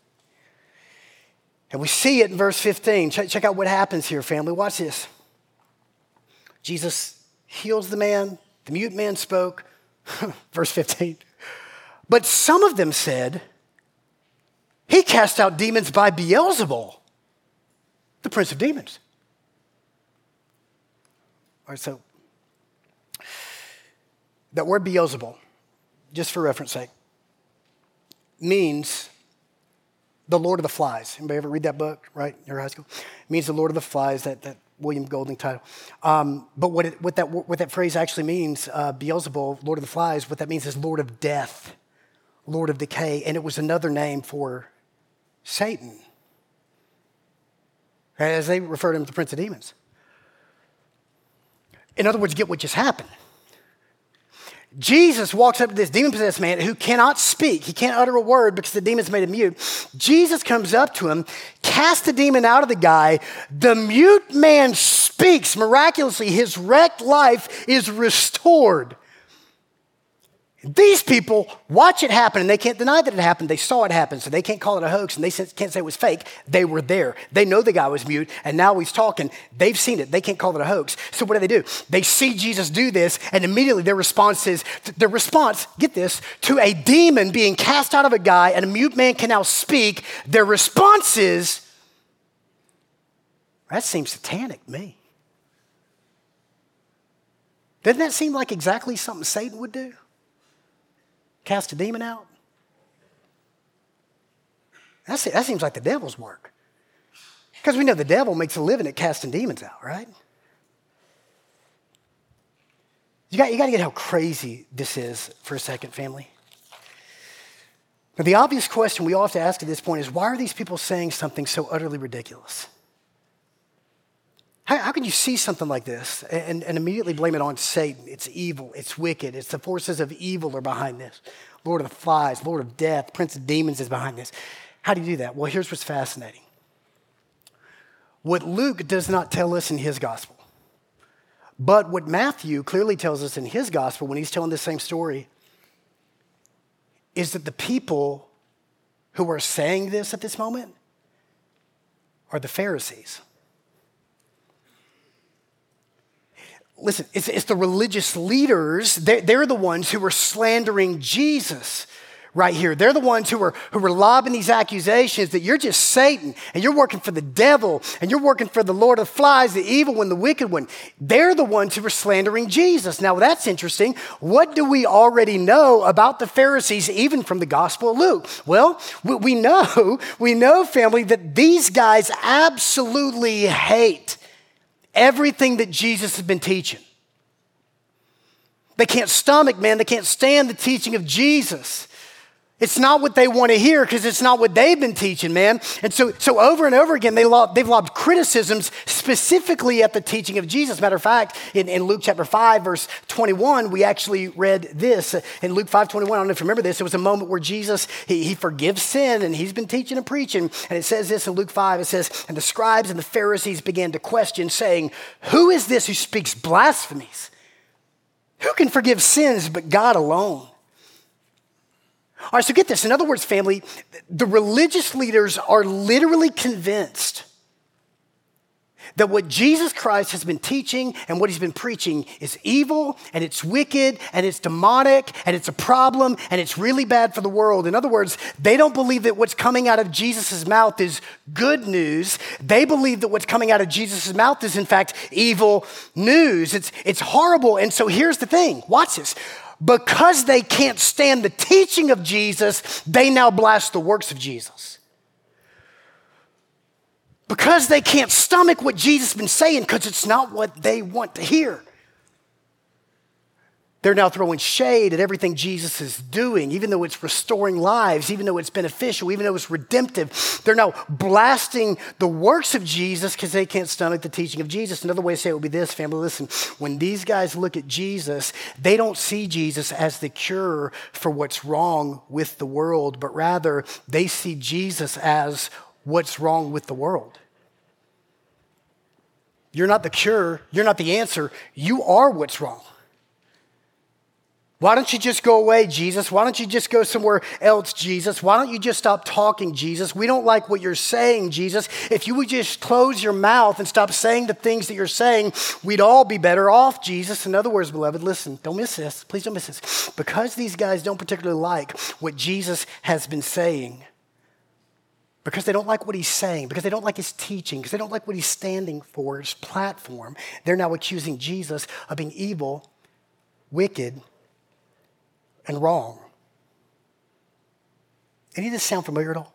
And we see it in verse fifteen. Check, check out what happens here, family. Watch this. Jesus heals the man. The mute man spoke. Verse fifteen. But some of them said, he cast out demons by Beelzebul, the prince of demons. All right, so that word Beelzebul, just for reference sake, means the Lord of the Flies. Anybody ever read that book, right, in your high school? It means the Lord of the Flies, that, that William Golding title. Um, but what, it, what, that, what that phrase actually means, uh, Beelzebul, Lord of the Flies, what that means is Lord of Death, Lord of Decay, and it was another name for Satan, as they referred to him as the Prince of Demons. In other words, get what just happened. Jesus walks up to this demon-possessed man who cannot speak. He can't utter a word because the demon's made him mute. Jesus comes up to him, casts the demon out of the guy. The mute man speaks miraculously. His wrecked life is restored. These people watch it happen, and they can't deny that it happened. They saw it happen, so they can't call it a hoax, and they can't say it was fake. They were there. They know the guy was mute, and now he's talking. They've seen it. They can't call it a hoax. So what do they do? They see Jesus do this, and immediately their response is, their response, get this, to a demon being cast out of a guy, and a mute man can now speak, their response is, that seems satanic to me. Doesn't that seem like exactly something Satan would do? Cast a demon out? That's, that seems like the devil's work. Because we know the devil makes a living at casting demons out, right? You got, you got to get how crazy this is for a second, family. Now, the obvious question we all have to ask at this point is, why are these people saying something so utterly ridiculous? How, how can you see something like this and, and immediately blame it on Satan? It's evil. It's wicked. It's the forces of evil are behind this. Lord of the Flies, Lord of Death, Prince of Demons is behind this. How do you do that? Well, here's what's fascinating. What Luke does not tell us in his gospel, but what Matthew clearly tells us in his gospel when he's telling the same story, is that the people who are saying this at this moment are the Pharisees. Listen, it's, it's the religious leaders. They're, they're the ones who are slandering Jesus right here. They're the ones who are, who are lobbing these accusations that you're just Satan and you're working for the devil and you're working for the Lord of Flies, the evil one, the wicked one. They're the ones who are slandering Jesus. Now, that's interesting. What do we already know about the Pharisees, even from the Gospel of Luke? Well, we, we know, we know, family, that these guys absolutely hate everything that Jesus has been teaching. They can't stomach, man. They can't stand the teaching of Jesus. It's not what they want to hear because it's not what they've been teaching, man. And so, so over and over again, they lob, they've lobbed criticisms specifically at the teaching of Jesus. Matter of fact, in, in Luke chapter five, verse twenty-one, we actually read this. In Luke five twenty-one, I don't know if you remember this, it was a moment where Jesus, he, he forgives sin, and he's been teaching and preaching. And it says this in Luke five, it says, and the scribes and the Pharisees began to question, saying, who is this who speaks blasphemies? Who can forgive sins but God alone? All right, so get this. In other words, family, the religious leaders are literally convinced that what Jesus Christ has been teaching and what he's been preaching is evil and it's wicked and it's demonic and it's a problem and it's really bad for the world. In other words, they don't believe that what's coming out of Jesus' mouth is good news. They believe that what's coming out of Jesus' mouth is, in fact, evil news. It's, it's horrible. And so here's the thing. Watch this. Because they can't stand the teaching of Jesus, they now blast the works of Jesus. Because they can't stomach what Jesus has been saying because it's not what they want to hear. They're now throwing shade at everything Jesus is doing, even though it's restoring lives, even though it's beneficial, even though it's redemptive. They're now blasting the works of Jesus because they can't stomach the teaching of Jesus. Another way to say it would be this, family, listen, when these guys look at Jesus, they don't see Jesus as the cure for what's wrong with the world, but rather they see Jesus as what's wrong with the world. You're not the cure. You're not the answer. You are what's wrong. Why don't you just go away, Jesus? Why don't you just go somewhere else, Jesus? Why don't you just stop talking, Jesus? We don't like what you're saying, Jesus. If you would just close your mouth and stop saying the things that you're saying, we'd all be better off, Jesus. In other words, beloved, listen, don't miss this. Please don't miss this. Because these guys don't particularly like what Jesus has been saying, because they don't like what he's saying, because they don't like his teaching, because they don't like what he's standing for, his platform, they're now accusing Jesus of being evil, wicked, and wrong. Any of this sound familiar at all?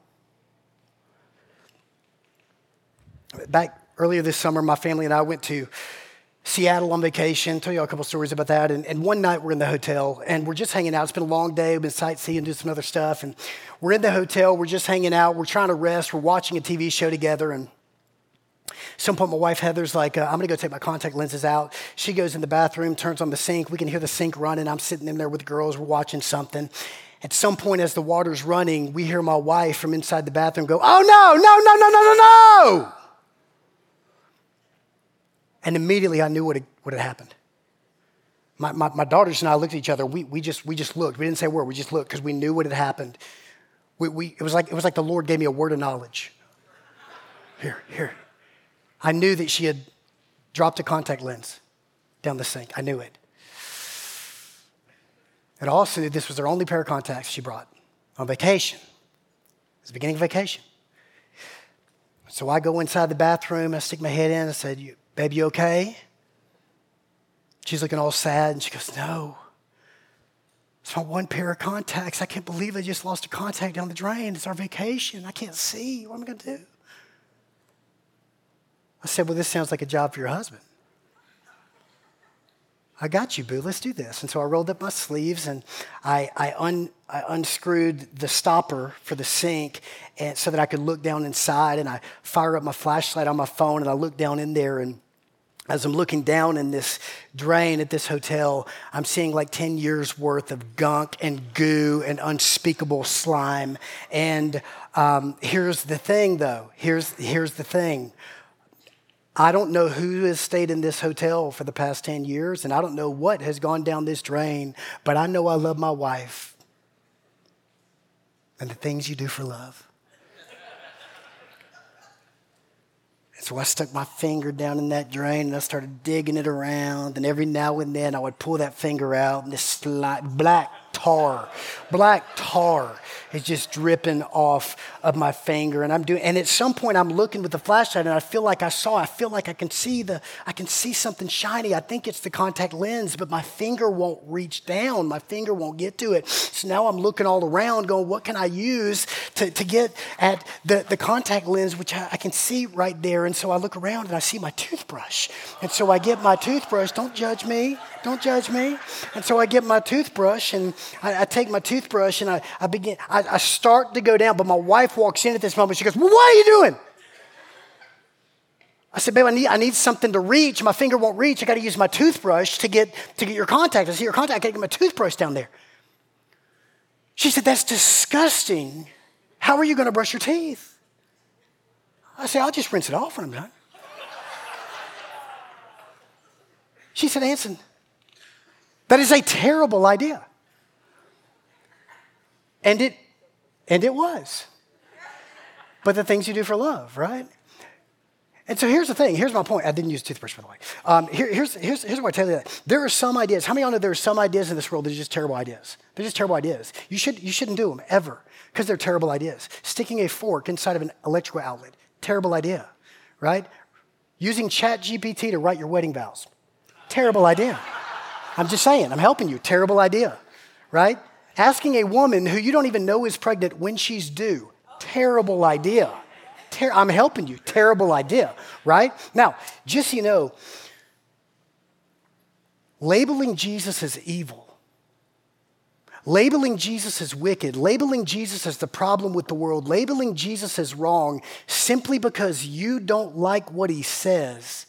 Back earlier this summer, my family and I went to Seattle on vacation. I'll tell you a couple stories about that. And, and one night we're in the hotel and we're just hanging out. It's been a long day. We've been sightseeing, doing some other stuff. And we're in the hotel. We're just hanging out. We're trying to rest. We're watching a T V show together. And at some point, my wife Heather's like, uh, I'm going to go take my contact lenses out. She goes in the bathroom, turns on the sink. We can hear the sink running. I'm sitting in there with the girls. We're watching something. At some point, as the water's running, we hear my wife from inside the bathroom go, oh, no, no, no, no, no, no, no. And immediately, I knew what had, what had happened. My, my, my daughters and I looked at each other. We, we, just, we just looked. We didn't say a word. We just looked because we knew what had happened. We, we, it, was like, it was like the Lord gave me a word of knowledge. Here, here. I knew that she had dropped a contact lens down the sink. I knew it. And I also knew this was her only pair of contacts she brought on vacation. It was the beginning of vacation. So I go inside the bathroom. I stick my head in. I said, babe, you okay? She's looking all sad. And she goes, no. It's my one pair of contacts. I can't believe I just lost a contact down the drain. It's our vacation. I can't see. What am I going to do? I said, well, this sounds like a job for your husband. I got you, boo. Let's do this. And so I rolled up my sleeves and I, I, un, I unscrewed the stopper for the sink and so that I could look down inside. And I fire up my flashlight on my phone and I look down in there. And as I'm looking down in this drain at this hotel, I'm seeing like ten years worth of gunk and goo and unspeakable slime. And um, here's the thing, though. Here's, here's the thing. I don't know who has stayed in this hotel for the past ten years, and I don't know what has gone down this drain, but I know I love my wife and the things you do for love. And so I stuck my finger down in that drain, and I started digging it around, and every now and then I would pull that finger out, and this sli- black tar, black tar is just dripping off of my finger. And I'm doing, and at some point I'm looking with the flashlight and I feel like I saw, I feel like I can see the, I can see something shiny. I think it's the contact lens, but my finger won't reach down. My finger won't get to it. So now I'm looking all around going, what can I use to, to get at the, the contact lens, which I, I can see right there. And so I look around and I see my toothbrush. And so I get my toothbrush. Don't judge me. Don't judge me. And so I get my toothbrush and I, I take my toothbrush and I, I begin, I, I start to go down, but my wife walks in at this moment. She goes, well, what are you doing? I said, babe, I need, I need something to reach. My finger won't reach. I got to use my toothbrush to get, to get your contact. I see your contact. I got to get my toothbrush down there. She said, that's disgusting. How are you going to brush your teeth? I said, I'll just rinse it off when I'm done. She said, Anson, that is a terrible idea. And it, and it was. But the things you do for love, right? And so here's the thing. Here's my point. I didn't use toothbrush, by the way. Um, here, here's, here's, here's what I tell you that. There are some ideas. How many of y'all know there are some ideas in this world that are just terrible ideas? They're just terrible ideas. You, should, you shouldn't do them, ever, because they're terrible ideas. Sticking a fork inside of an electrical outlet, terrible idea, right? Using Chat G P T to write your wedding vows, terrible idea. I'm just saying. I'm helping you. Terrible idea, right? Asking a woman who you don't even know is pregnant when she's due, terrible idea. Ter- I'm helping you. Terrible idea, right? Now, just so you know, labeling Jesus as evil, labeling Jesus as wicked, labeling Jesus as the problem with the world, labeling Jesus as wrong simply because you don't like what he says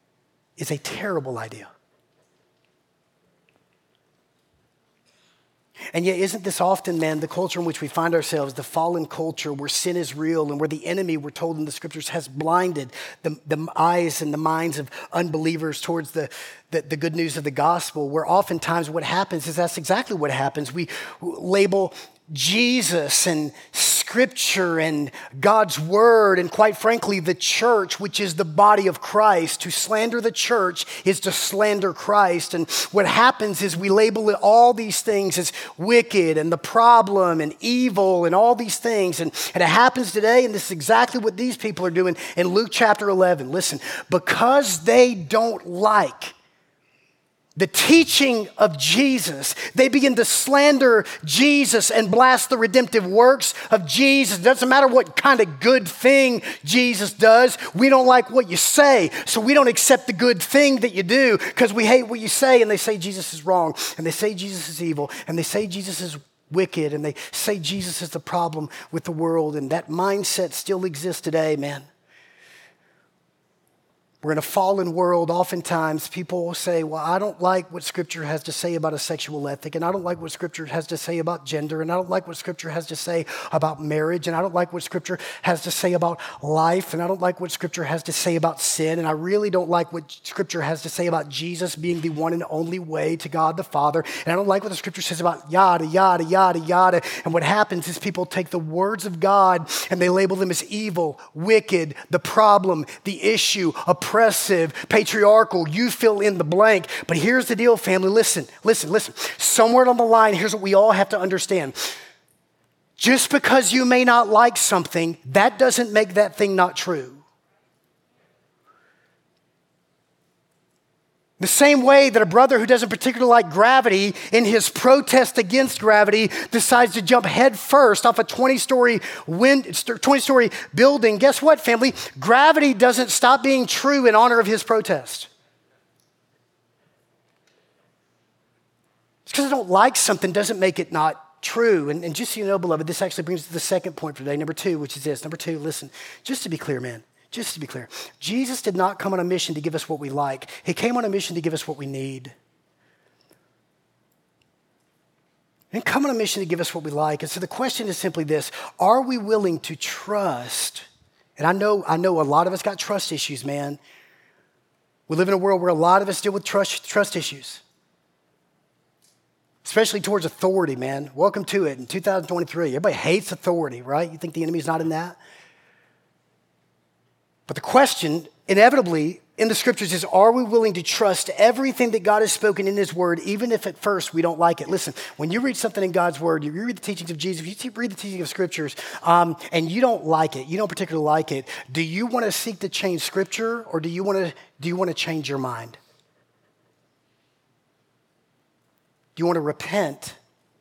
is a terrible idea. And yet, isn't this often, man, the culture in which we find ourselves, the fallen culture where sin is real and where the enemy, we're told in the scriptures, has blinded the, the eyes and the minds of unbelievers towards the, the, the good news of the gospel, where oftentimes what happens is that's exactly what happens. We label Jesus and Scripture and God's Word and, quite frankly, the church, which is the body of Christ. To slander the church is to slander Christ. And what happens is we label it, all these things as wicked and the problem and evil and all these things. And, and it happens today, and this is exactly what these people are doing in Luke chapter eleven. Listen, because they don't like the teaching of Jesus, they begin to slander Jesus and blast the redemptive works of Jesus. It doesn't matter what kind of good thing Jesus does. We don't like what you say, so we don't accept the good thing that you do because we hate what you say, and they say Jesus is wrong, and they say Jesus is evil, and they say Jesus is wicked, and they say Jesus is the problem with the world, and that mindset still exists today, man. We're in a fallen world. Oftentimes, people will say, well, I don't like what Scripture has to say about a sexual ethic, and I don't like what Scripture has to say about gender, and I don't like what Scripture has to say about marriage, and I don't like what Scripture has to say about life, and I don't like what Scripture has to say about sin, and I really don't like what Scripture has to say about Jesus being the one and only way to God the Father, and I don't like what the Scripture says about yada, yada, yada, yada. And what happens is people take the words of God and they label them as evil, wicked, the problem, the issue, oppressive, patriarchal, you fill in the blank. But here's the deal, family. Listen, listen, listen. Somewhere on the line, here's what we all have to understand. Just because you may not like something, that doesn't make that thing not true. The same way that a brother who doesn't particularly like gravity, in his protest against gravity, decides to jump head first off a twenty-story wind, twenty-story building. Guess what, family? Gravity doesn't stop being true in honor of his protest. Just because I don't like something doesn't make it not true. And, and just so you know, beloved, this actually brings us to the second point for today, number two, which is this. Number two, listen, just to be clear, man. Just to be clear, Jesus did not come on a mission to give us what we like. He came on a mission to give us what we need. He didn't come on a mission to give us what we like. And so the question is simply this: are we willing to trust? And I know, I know a lot of us got trust issues, man. We live in a world where a lot of us deal with trust, trust issues, especially towards authority, man. Welcome to it in two thousand twenty-three. Everybody hates authority, right? You think the enemy's not in that? But the question, inevitably, in the scriptures is, are we willing to trust everything that God has spoken in his word, even if at first we don't like it? Listen, when you read something in God's word, you read the teachings of Jesus, if you read the teaching of scriptures, um, and you don't like it, you don't particularly like it, do you want to seek to change scripture, or do you want to, do you want to change your mind? Do you want to repent?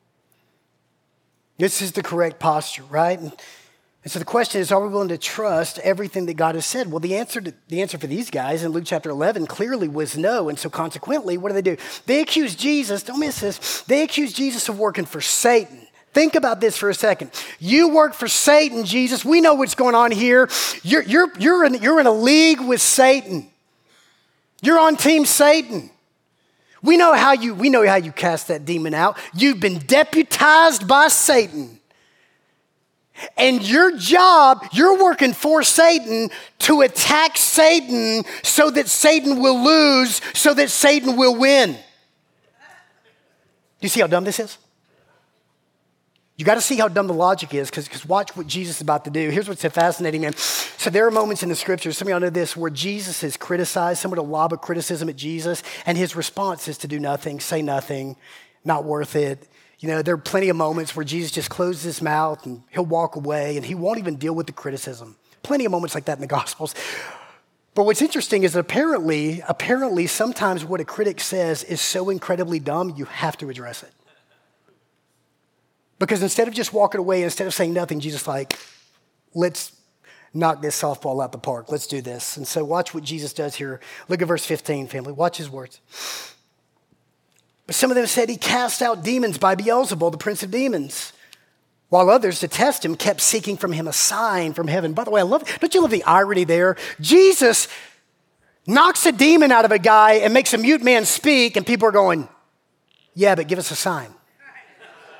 This is the correct posture, right? And, And so the question is, are we willing to trust everything that God has said? Well, the answer to, the answer for these guys in Luke chapter eleven clearly was no. And so consequently, what do they do? They accuse Jesus, don't miss this, they accuse Jesus of working for Satan. Think about this for a second. You work for Satan, Jesus. We know what's going on here. You're, you're, you're, in, you're in a league with Satan. You're on team Satan. We know how you, we know how you cast that demon out. You've been deputized by Satan. And your job, you're working for Satan to attack Satan so that Satan will lose, so that Satan will win. Do you see how dumb this is? You got to see how dumb the logic is, because watch what Jesus is about to do. Here's what's so fascinating, man. So there are moments in the scriptures, some of y'all know this, where Jesus is criticized, someone will lob a criticism at Jesus, and his response is to do nothing, say nothing, not worth it. You know, there are plenty of moments where Jesus just closes his mouth and he'll walk away and he won't even deal with the criticism. Plenty of moments like that in the Gospels. But what's interesting is that apparently, apparently sometimes what a critic says is so incredibly dumb, you have to address it. Because instead of just walking away, instead of saying nothing, Jesus is like, let's knock this softball out the park. Let's do this. And so watch what Jesus does here. Look at verse fifteen, family. Watch his words. But some of them said he cast out demons by Beelzebul, the prince of demons, while others, to test him, kept seeking from him a sign from heaven. By the way, I love, don't you love the irony there? Jesus knocks a demon out of a guy and makes a mute man speak, and people are going, yeah, but give us a sign.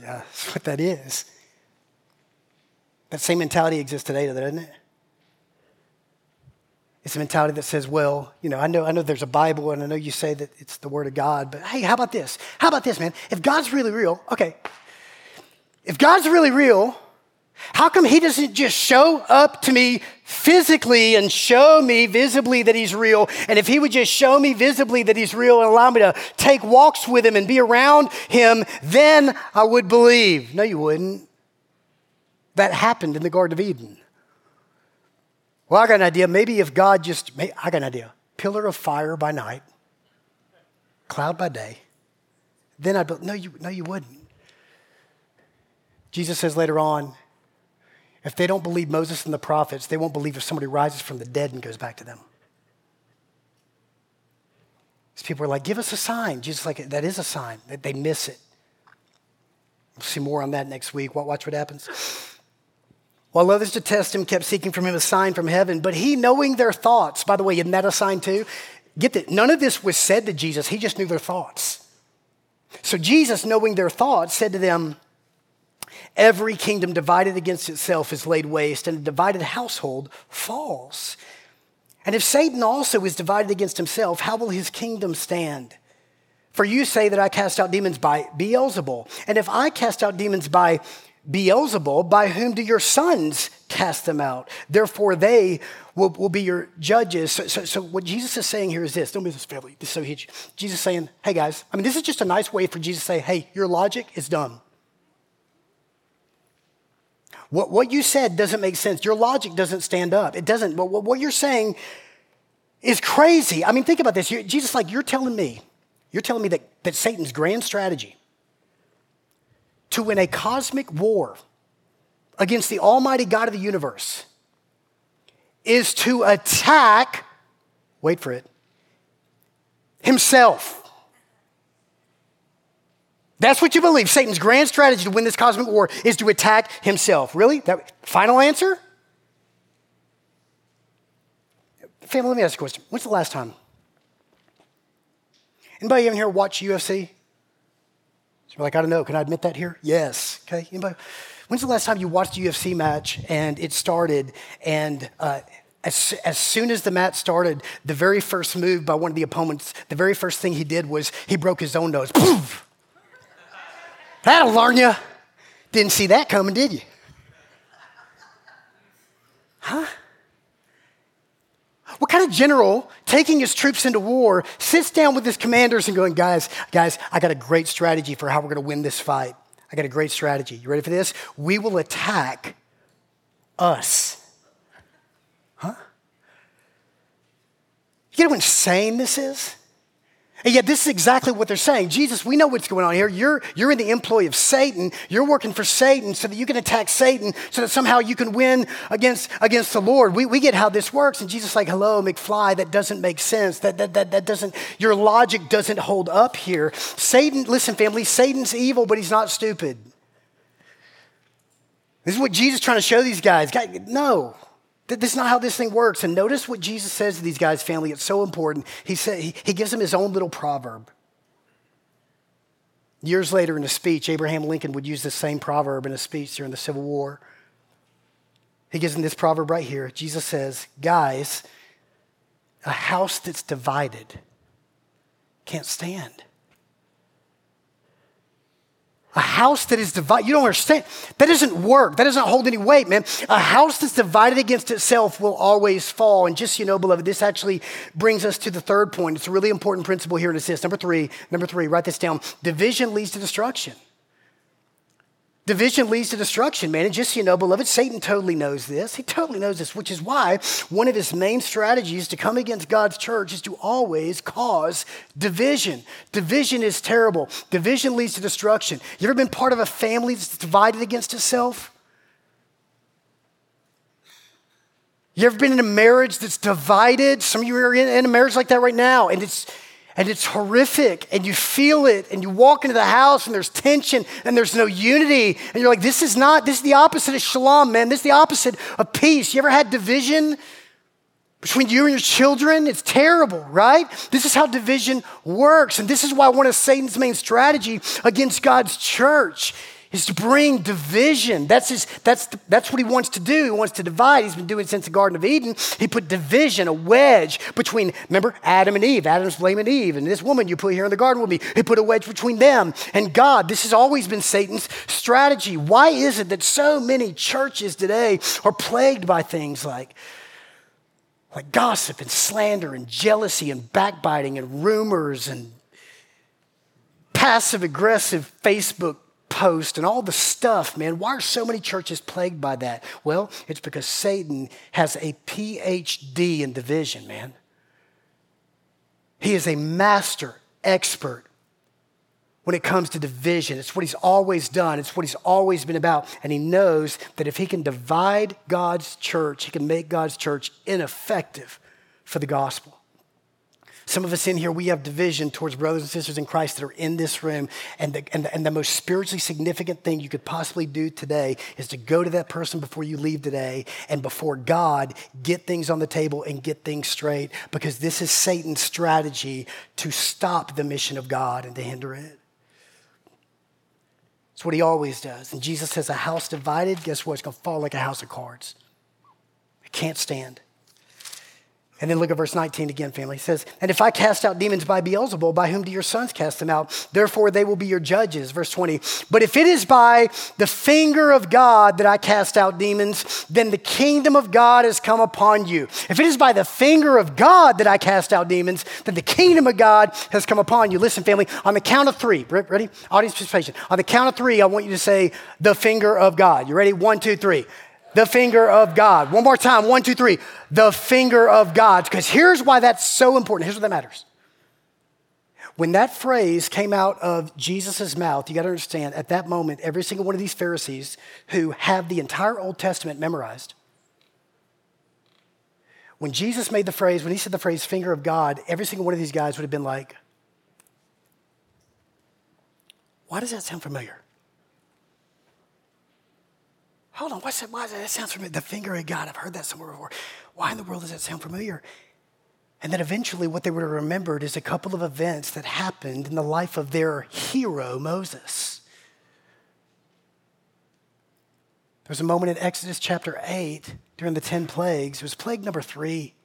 Yeah, that's what that is. That same mentality exists today, doesn't it? It's a mentality that says, well, you know, I know, I know there's a Bible, and I know you say that it's the Word of God, but hey, how about this? How about this, man? If God's really real, okay, if God's really real, how come he doesn't just show up to me physically and show me visibly that he's real? And if he would just show me visibly that he's real and allow me to take walks with him and be around him, then I would believe. No, you wouldn't. That happened in the Garden of Eden. Well, I got an idea. Maybe if God just, I got an idea. Pillar of fire by night, cloud by day. Then I'd be, no, you, no, you wouldn't. Jesus says later on, if they don't believe Moses and the prophets, they won't believe if somebody rises from the dead and goes back to them. These people are like, give us a sign. Jesus like, that is a sign. They miss it. We'll see more on that next week. Watch what happens. While others to test him kept seeking from him a sign from heaven, but he, knowing their thoughts, by the way, isn't that a sign too? Get that, none of this was said to Jesus. He just knew their thoughts. So Jesus, knowing their thoughts, said to them, every kingdom divided against itself is laid waste, and a divided household falls. And if Satan also is divided against himself, how will his kingdom stand? For you say that I cast out demons by Beelzebul. And if I cast out demons by Beelzebul, by whom do your sons cast them out? Therefore, they will, will be your judges. So, so, so what Jesus is saying here is this. Don't miss this, family. This is so huge. Jesus is saying, hey, guys. I mean, this is just a nice way for Jesus to say, hey, your logic is dumb. What, what you said doesn't make sense. Your logic doesn't stand up. It doesn't. But what, what you're saying is crazy. I mean, think about this. You're, Jesus, like, you're telling me, you're telling me that, that Satan's grand strategy to win a cosmic war against the almighty God of the universe is to attack, wait for it, himself. That's what you believe. Satan's grand strategy to win this cosmic war is to attack himself. Really? That final answer? Family, let me ask you a question. When's the last time? Anybody in here watch U F C? You're like, I don't know. Can I admit that here? Yes. Okay. Anybody? When's the last time you watched a U F C match and it started and uh, as, as soon as the match started, the very first move by one of the opponents, the very first thing he did was he broke his own nose. Poof! That'll learn you. Didn't see that coming, did you? Huh? What kind of general taking his troops into war sits down with his commanders and going, guys, guys, I got a great strategy for how we're going to win this fight. I got a great strategy. You ready for this? We will attack us. Huh? You get how insane this is? And yet this is exactly what they're saying. Jesus, we know what's going on here. You're, you're in the employ of Satan. You're working for Satan so that you can attack Satan so that somehow you can win against, against the Lord. We, we get how this works. And Jesus is like, hello, McFly, that doesn't make sense. That, that, that, that doesn't, your logic doesn't hold up here. Satan, listen, family, Satan's evil, but he's not stupid. This is what Jesus is trying to show these guys. guys no. This is not how this thing works. And notice what Jesus says to these guys' family. It's so important. He said he, he gives them his own little proverb. Years later in a speech, Abraham Lincoln would use this same proverb in a speech during the Civil War. He gives them this proverb right here. Jesus says, guys, a house that's divided can't stand. A house that is divided, you don't understand. That doesn't work. That doesn't hold any weight, man. A house that's divided against itself will always fall. And just so you know, beloved, this actually brings us to the third point. It's a really important principle here in this. Number three, number three, write this down. Division leads to destruction. Division leads to destruction, man. And just so you know, beloved, Satan totally knows this. He totally knows this, which is why one of his main strategies to come against God's church is to always cause division. Division is terrible. Division leads to destruction. You ever been part of a family that's divided against itself? You ever been in a marriage that's divided? Some of you are in, in a marriage like that right now, and it's And it's horrific, and you feel it, and you walk into the house, and there's tension, and there's no unity. And you're like, this is not, this is the opposite of shalom, man. This is the opposite of peace. You ever had division between you and your children? It's terrible, right? This is how division works. And this is why one of Satan's main strategy against God's church is to bring division. That's, his, that's, that's what he wants to do. He wants to divide. He's been doing it since the Garden of Eden. He put division, a wedge between, remember, Adam and Eve. Adam's blaming Eve. And this woman you put here in the garden with me, he put a wedge between them and God. This has always been Satan's strategy. Why is it that so many churches today are plagued by things like, like gossip and slander and jealousy and backbiting and rumors and passive-aggressive Facebook post and all the stuff, man? Why are so many churches plagued by that? Well, it's because Satan has a P H D in division, man. He is a master expert when it comes to division. It's what he's always done. It's what he's always been about. And he knows that if he can divide God's church, he can make God's church ineffective for the gospel. Some of us in here, we have division towards brothers and sisters in Christ that are in this room. And the, and, the, and the most spiritually significant thing you could possibly do today is to go to that person before you leave today and before God, get things on the table and get things straight, because this is Satan's strategy to stop the mission of God and to hinder it. It's what he always does. And Jesus says, a house divided, guess what? It's going to fall like a house of cards. It can't stand. And then look at verse nineteen again, family. It says, and if I cast out demons by Beelzebul, by whom do your sons cast them out? Therefore they will be your judges. Verse twenty, but if it is by the finger of God that I cast out demons, then the kingdom of God has come upon you. If it is by the finger of God that I cast out demons, then the kingdom of God has come upon you. Listen, family, on the count of three, ready? Audience participation. On the count of three, I want you to say the finger of God. You ready? One, two, three. The finger of God. One more time. One, two, three. The finger of God. Because here's why that's so important. Here's what that matters. When that phrase came out of Jesus' mouth, you got to understand, at that moment, every single one of these Pharisees who have the entire Old Testament memorized, when Jesus made the phrase, when he said the phrase finger of God, every single one of these guys would have been like, why does that sound familiar? Hold on, what's that? Why does that, that sound familiar? The finger of God, I've heard that somewhere before. Why in the world does that sound familiar? And then eventually what they would have remembered is a couple of events that happened in the life of their hero, Moses. There was a moment in Exodus chapter eight during the ten plagues. It was plague number three.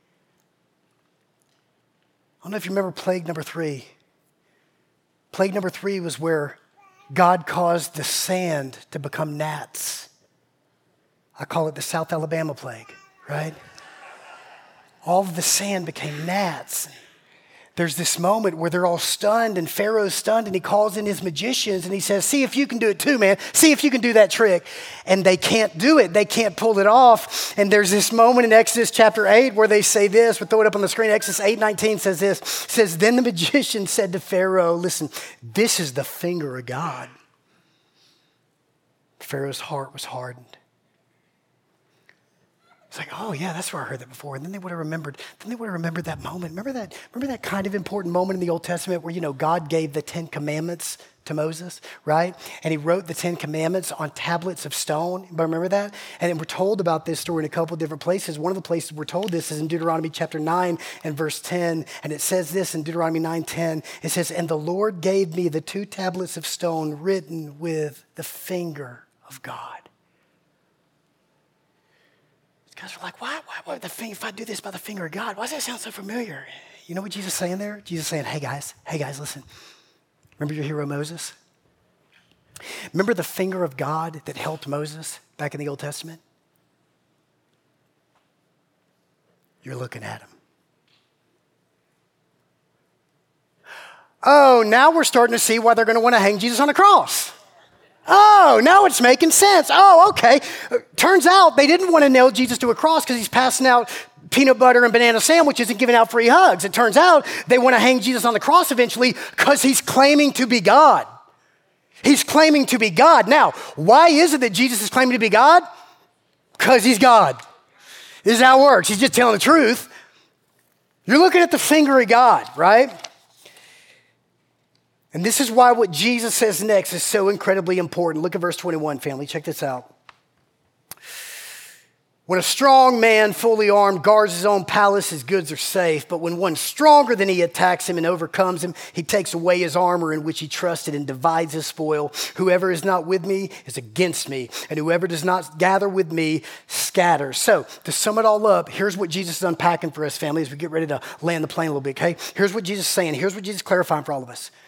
I don't know if you remember plague number three. Plague number three was where God caused the sand to become gnats. I call it the South Alabama plague, right? All of the sand became gnats. There's this moment where they're all stunned and Pharaoh's stunned and he calls in his magicians and he says, see if you can do it too, man. See if you can do that trick. And they can't do it. They can't pull it off. And there's this moment in Exodus chapter eight where they say this. We'll throw it up on the screen. Exodus eight nineteen says this. It says, then the magician said to Pharaoh, listen, this is the finger of God. Pharaoh's heart was hardened. It's like, oh yeah, that's where I heard that before. And then they would have remembered, then they would have remembered that moment. Remember that, remember that kind of important moment in the Old Testament where, you know, God gave the Ten Commandments to Moses, right? And he wrote the Ten Commandments on tablets of stone. But remember that? And we're told about this story in a couple of different places. One of the places we're told this is in Deuteronomy chapter nine and verse ten. And it says this in Deuteronomy nine ten. It says, and the Lord gave me the two tablets of stone written with the finger of God. Guys are like, why, why, why the finger, if I do this by the finger of God, why does that sound so familiar? You know what Jesus is saying there? Jesus is saying, hey guys, hey guys, listen. Remember your hero Moses? Remember the finger of God that helped Moses back in the Old Testament? You're looking at him. Oh, now we're starting to see why they're going to want to hang Jesus on the cross. Oh, now it's making sense. Oh, okay. Turns out they didn't want to nail Jesus to a cross because he's passing out peanut butter and banana sandwiches and giving out free hugs. It turns out they want to hang Jesus on the cross eventually because he's claiming to be God. He's claiming to be God. Now, why is it that Jesus is claiming to be God? Because he's God. This is how it works. He's just telling the truth. You're looking at the finger of God, right? And this is why what Jesus says next is so incredibly important. Look at verse twenty-one, family. Check this out. When a strong man, fully armed, guards his own palace, his goods are safe. But when one stronger than he attacks him and overcomes him, he takes away his armor in which he trusted and divides his spoil. Whoever is not with me is against me, and whoever does not gather with me scatters. So to sum it all up, here's what Jesus is unpacking for us, family, as we get ready to land the plane a little bit, okay? Here's what Jesus is saying. Here's what Jesus is clarifying for all of us.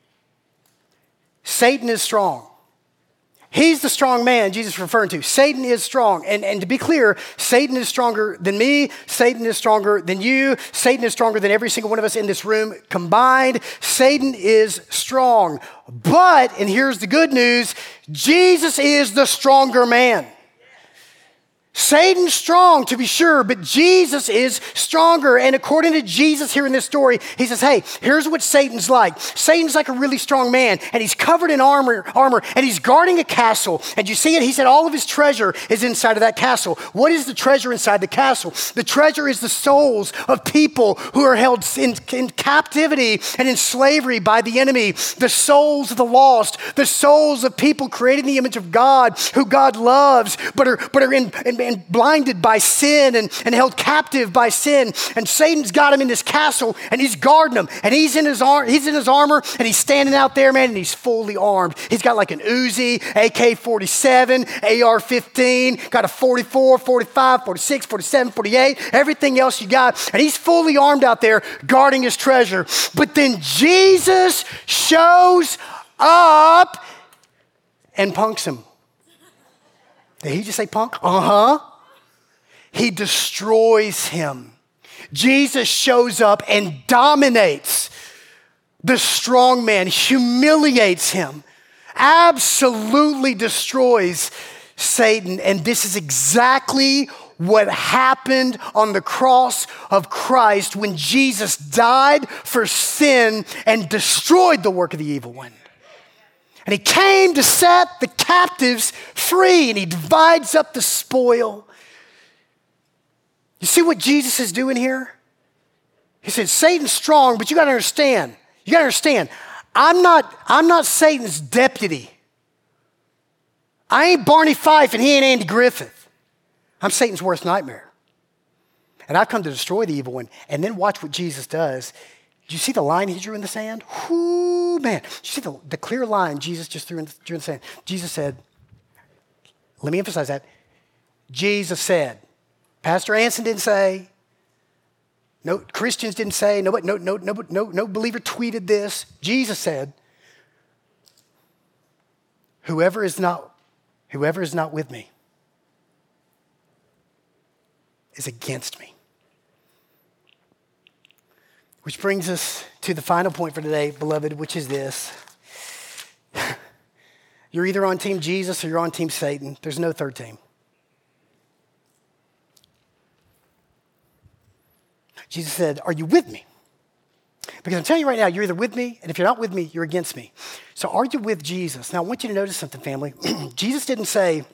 Satan is strong. He's the strong man Jesus is referring to. Satan is strong. And, and to be clear, Satan is stronger than me. Satan is stronger than you. Satan is stronger than every single one of us in this room combined. Satan is strong. But, and here's the good news, Jesus is the stronger man. Satan's strong, to be sure, but Jesus is stronger. And according to Jesus here in this story, he says, hey, here's what Satan's like. Satan's like a really strong man, and he's covered in armor, armor, and he's guarding a castle. And you see it? He said all of his treasure is inside of that castle. What is the treasure inside the castle? The treasure is the souls of people who are held in, in captivity and in slavery by the enemy. The souls of the lost, the souls of people created in the image of God, who God loves, but are, but are in, in and blinded by sin and, and held captive by sin. And Satan's got him in this castle, and he's guarding him, and he's in his ar- he's in his armor, and he's standing out there, man, and he's fully armed. He's got like an Uzi, A K forty-seven, A R fifteen, got a forty-four, forty-five, forty-six, forty-seven, forty-eight, everything else you got, and he's fully armed out there guarding his treasure. But then Jesus shows up and punks him. Did he just say punk? Uh-huh. He destroys him. Jesus shows up and dominates the strong man, humiliates him, absolutely destroys Satan. And this is exactly what happened on the cross of Christ when Jesus died for sin and destroyed the work of the evil one. And he came to set the captives free, and he divides up the spoil. You see what Jesus is doing here? He said, Satan's strong, but you got to understand. You got to understand, I'm not, I'm not Satan's deputy. I ain't Barney Fife, and he ain't Andy Griffith. I'm Satan's worst nightmare. And I've come to destroy the evil one. And then watch what Jesus does. Did you see the line he drew in the sand? Whoo, man. Did you see the, the clear line Jesus just threw in, drew in the sand? Jesus said, let me emphasize that. Jesus said. Pastor Anson didn't say. No Christians didn't say. No, no, no, no, no, no believer tweeted this. Jesus said, whoever is not, whoever is not with me is against me. Which brings us to the final point for today, beloved, which is this. You're either on team Jesus or you're on team Satan. There's no third team. Jesus said, are you with me? Because I'm telling you right now, you're either with me, and if you're not with me, you're against me. So are you with Jesus? Now, I want you to notice something, family. Jesus didn't say,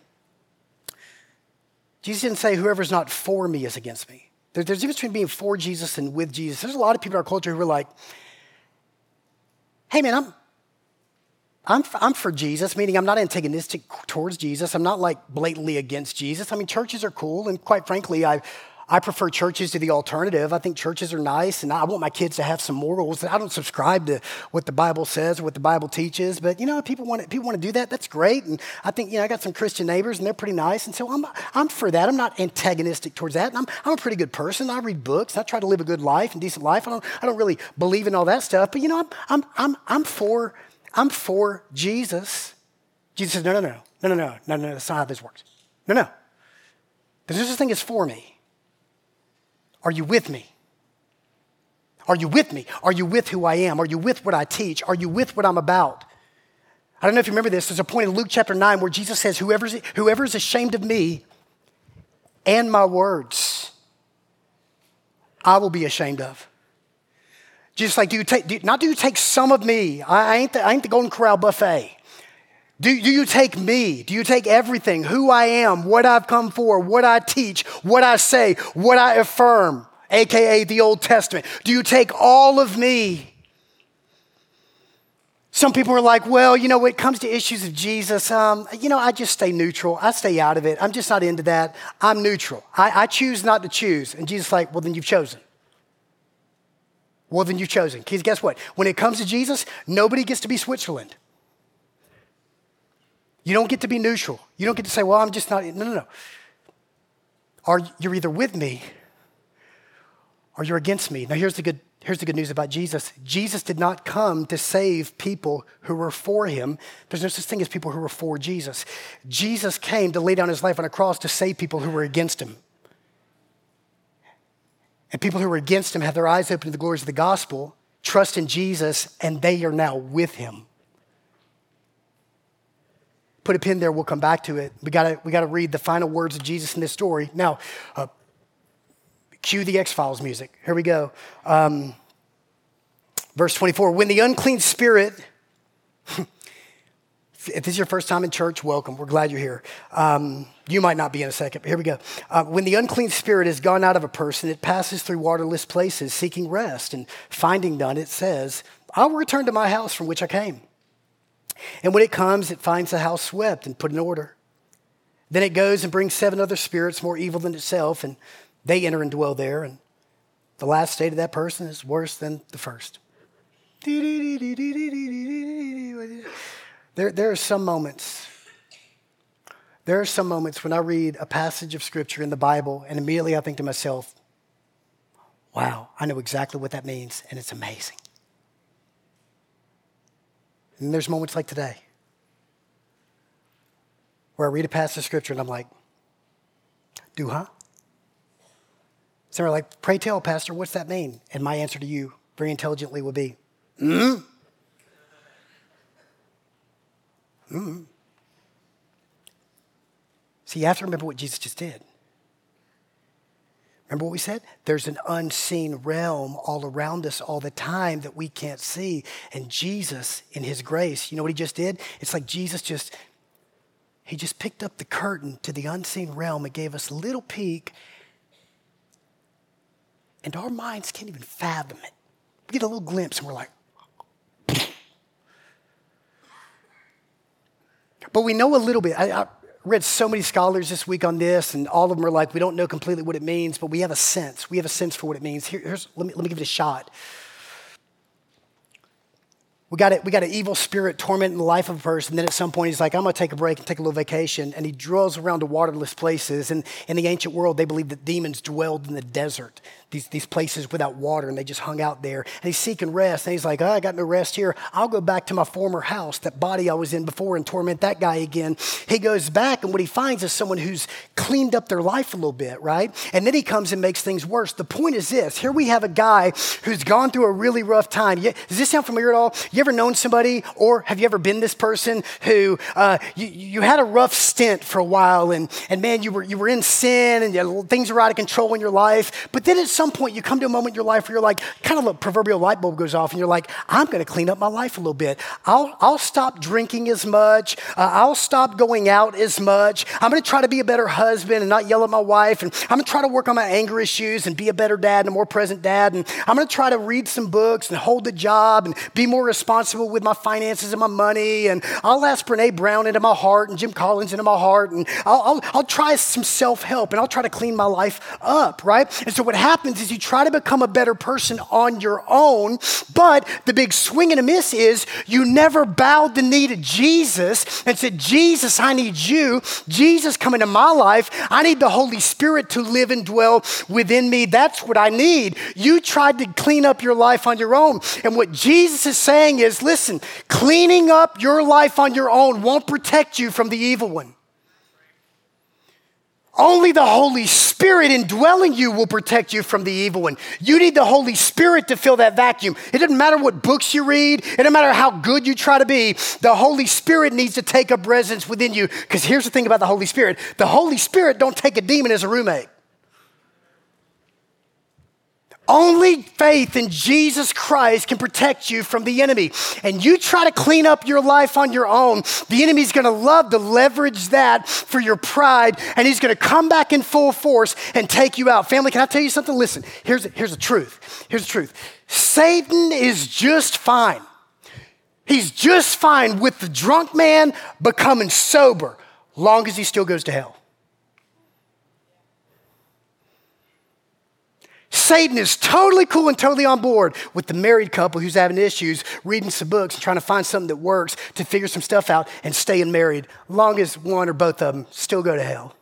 Jesus didn't say whoever's not for me is against me. There's a difference between being for Jesus and with Jesus. There's a lot of people in our culture who are like, hey man, I'm, I'm, I'm for Jesus, meaning I'm not antagonistic towards Jesus. I'm not like blatantly against Jesus. I mean, churches are cool, and quite frankly, I, I prefer churches to the alternative. I think churches are nice, and I want my kids to have some morals. I don't subscribe to what the Bible says or what the Bible teaches, but you know, people want to, people want to do that. That's great, and I think you know I got some Christian neighbors, and they're pretty nice, and so I'm I'm for that. I'm not antagonistic towards that. And I'm I'm a pretty good person. I read books. I try to live a good life and decent life. I don't I don't really believe in all that stuff, but you know, I'm I'm I'm I'm for I'm for Jesus. Jesus says, no, no, no, no, no, no, no, no. That's not how this works. No, no. There's no such thing as for me. Are you with me? Are you with me? Are you with who I am? Are you with what I teach? Are you with what I'm about? I don't know if you remember this. There's a point in Luke chapter nine where Jesus says, whoever's, whoever's ashamed of me and my words, I will be ashamed of. Jesus like, do you take, do, not do you take some of me. I, I, ain't the, I ain't the Golden Corral buffet. Do, do you take me? Do you take everything, who I am, what I've come for, what I teach, what I say, what I affirm, A K A the Old Testament? Do you take all of me? Some people are like, well, you know, when it comes to issues of Jesus, um, you know, I just stay neutral. I stay out of it. I'm just not into that. I'm neutral. I, I choose not to choose. And Jesus is like, well, then you've chosen. Well, then you've chosen. Because guess what? When it comes to Jesus, nobody gets to be Switzerland. You don't get to be neutral. You don't get to say, well, I'm just not. No, no, no. Or you're either with me or you're against me. Now, here's the good Here's the good news about Jesus. Jesus did not come to save people who were for him. There's no such thing as people who were for Jesus. Jesus came to lay down his life on a cross to save people who were against him. And people who were against him have their eyes open to the glories of the gospel, trust in Jesus, and they are now with him. Put a pin there, we'll come back to it. We gotta, we gotta read the final words of Jesus in this story. Now, uh, cue the X-Files music. Here we go. Um, verse twenty-four, when the unclean spirit, if this is your first time in church, welcome. We're glad you're here. Um, you might not be in a second, but here we go. Uh, when the unclean spirit has gone out of a person, it passes through waterless places, seeking rest, and finding none, it says, I will return to my house from which I came. And when it comes, it finds the house swept and put in order. Then it goes and brings seven other spirits more evil than itself, and they enter and dwell there, and the last state of that person is worse than the first. There, there are some moments, there are some moments when I read a passage of scripture in the Bible, and immediately I think to myself, wow, I know exactly what that means, and it's amazing. And there's moments like today where I read a passage of scripture, and I'm like, do huh? So they're like, pray tell, Pastor, what's that mean? And my answer to you, very intelligently, would be, hmm? Hmm. See, you have to remember what Jesus just did. Remember what we said? There's an unseen realm all around us all the time that we can't see. And Jesus, in his grace, you know what he just did? It's like Jesus just, he just picked up the curtain to the unseen realm and gave us a little peek. And our minds can't even fathom it. We get a little glimpse and we're like, but we know a little bit. I, I read so many scholars this week on this, and all of them are like, we don't know completely what it means, but we have a sense. We have a sense for what it means. Here, here's, let me, let me give it a shot. We got, a, we got an evil spirit tormenting the life of a person. Then at some point, he's like, I'm going to take a break and take a little vacation. And he draws around to waterless places. And in the ancient world, they believed that demons dwelled in the desert, these, these places without water, and they just hung out there. And he's seeking rest. And he's like, oh, I got no rest here. I'll go back to my former house, that body I was in before, and torment that guy again. He goes back, and what he finds is someone who's cleaned up their life a little bit, right? And then he comes and makes things worse. The point is this. Here we have a guy who's gone through a really rough time. Does this sound familiar at all? You ever known somebody, or have you ever been this person who uh, you, you had a rough stint for a while, and, and man, you were you were in sin, and you, things were out of control in your life, but then at some point you come to a moment in your life where you're like, kind of a proverbial light bulb goes off, and you're like, I'm going to clean up my life a little bit. I'll, I'll stop drinking as much. Uh, I'll stop going out as much. I'm going to try to be a better husband and not yell at my wife, and I'm going to try to work on my anger issues and be a better dad and a more present dad, and I'm going to try to read some books and hold the job and be more responsible with my finances and my money, and I'll ask Brene Brown into my heart and Jim Collins into my heart, and I'll, I'll, I'll try some self-help, and I'll try to clean my life up, right? And so what happens is you try to become a better person on your own, but the big swing and a miss is you never bowed the knee to Jesus and said, Jesus, I need you. Jesus, come into my life. I need the Holy Spirit to live and dwell within me. That's what I need. You tried to clean up your life on your own, and what Jesus is saying is, listen, cleaning up your life on your own won't protect you from the evil one. Only the Holy Spirit indwelling you will protect you from the evil one. You need the Holy Spirit to fill that vacuum. It doesn't matter what books you read. It doesn't matter how good you try to be. The Holy Spirit needs to take up residence within you. Because here's the thing about the Holy Spirit. The Holy Spirit don't take a demon as a roommate. Only faith in Jesus Christ can protect you from the enemy. And you try to clean up your life on your own, the enemy's going to love to leverage that for your pride, and he's going to come back in full force and take you out. Family, can I tell you something? Listen, here's, here's the truth. Here's the truth. Satan is just fine. He's just fine with the drunk man becoming sober, long as he still goes to hell. Satan is totally cool and totally on board with the married couple who's having issues, reading some books and trying to find something that works to figure some stuff out and staying married, long as one or both of them still go to hell.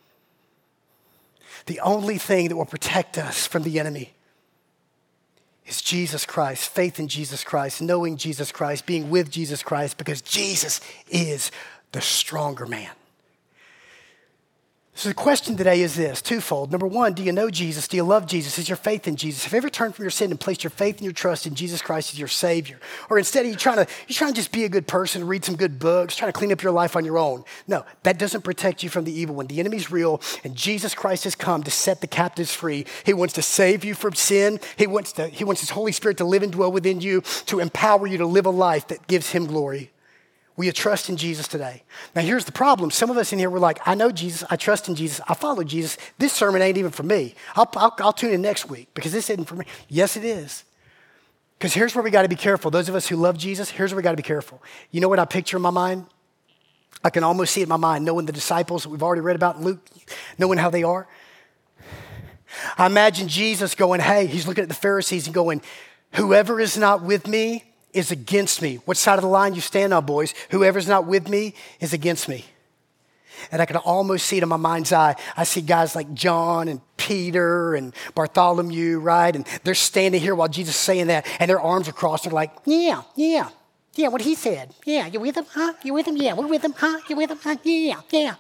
The only thing that will protect us from the enemy is Jesus Christ, faith in Jesus Christ, knowing Jesus Christ, being with Jesus Christ, because Jesus is the stronger man. So the question today is this, twofold. Number one, do you know Jesus? Do you love Jesus? Is your faith in Jesus? Have you ever turned from your sin and placed your faith and your trust in Jesus Christ as your Savior? Or instead, are you trying to, you're trying to just be a good person, read some good books, trying to clean up your life on your own? No, that doesn't protect you from the evil one. The enemy's real, and Jesus Christ has come to set the captives free. He wants to save you from sin. He wants to, he wants his Holy Spirit to live and dwell within you, to empower you to live a life that gives him glory. Will you trust in Jesus today? Now, here's the problem. Some of us in here, we're like, I know Jesus. I trust in Jesus. I follow Jesus. This sermon ain't even for me. I'll, I'll, I'll tune in next week because this isn't for me. Yes, it is. Because here's where we got to be careful. Those of us who love Jesus, here's where we got to be careful. You know what I picture in my mind? I can almost see it in my mind, knowing the disciples that we've already read about in Luke, knowing how they are. I imagine Jesus going, hey, he's looking at the Pharisees and going, whoever is not with me is against me. What side of the line you stand on, boys? Whoever's not with me is against me. And I can almost see it in my mind's eye. I see guys like John and Peter and Bartholomew, right? And they're standing here while Jesus is saying that, and their arms are crossed. They're like, yeah, yeah, yeah, what he said. Yeah, you with him, huh? You with him? Yeah, we're with him, huh? You with him, huh? Yeah, yeah.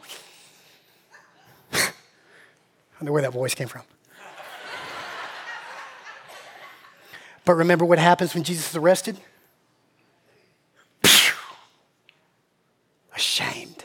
I don't know where that voice came from. But remember what happens when Jesus is arrested? Ashamed.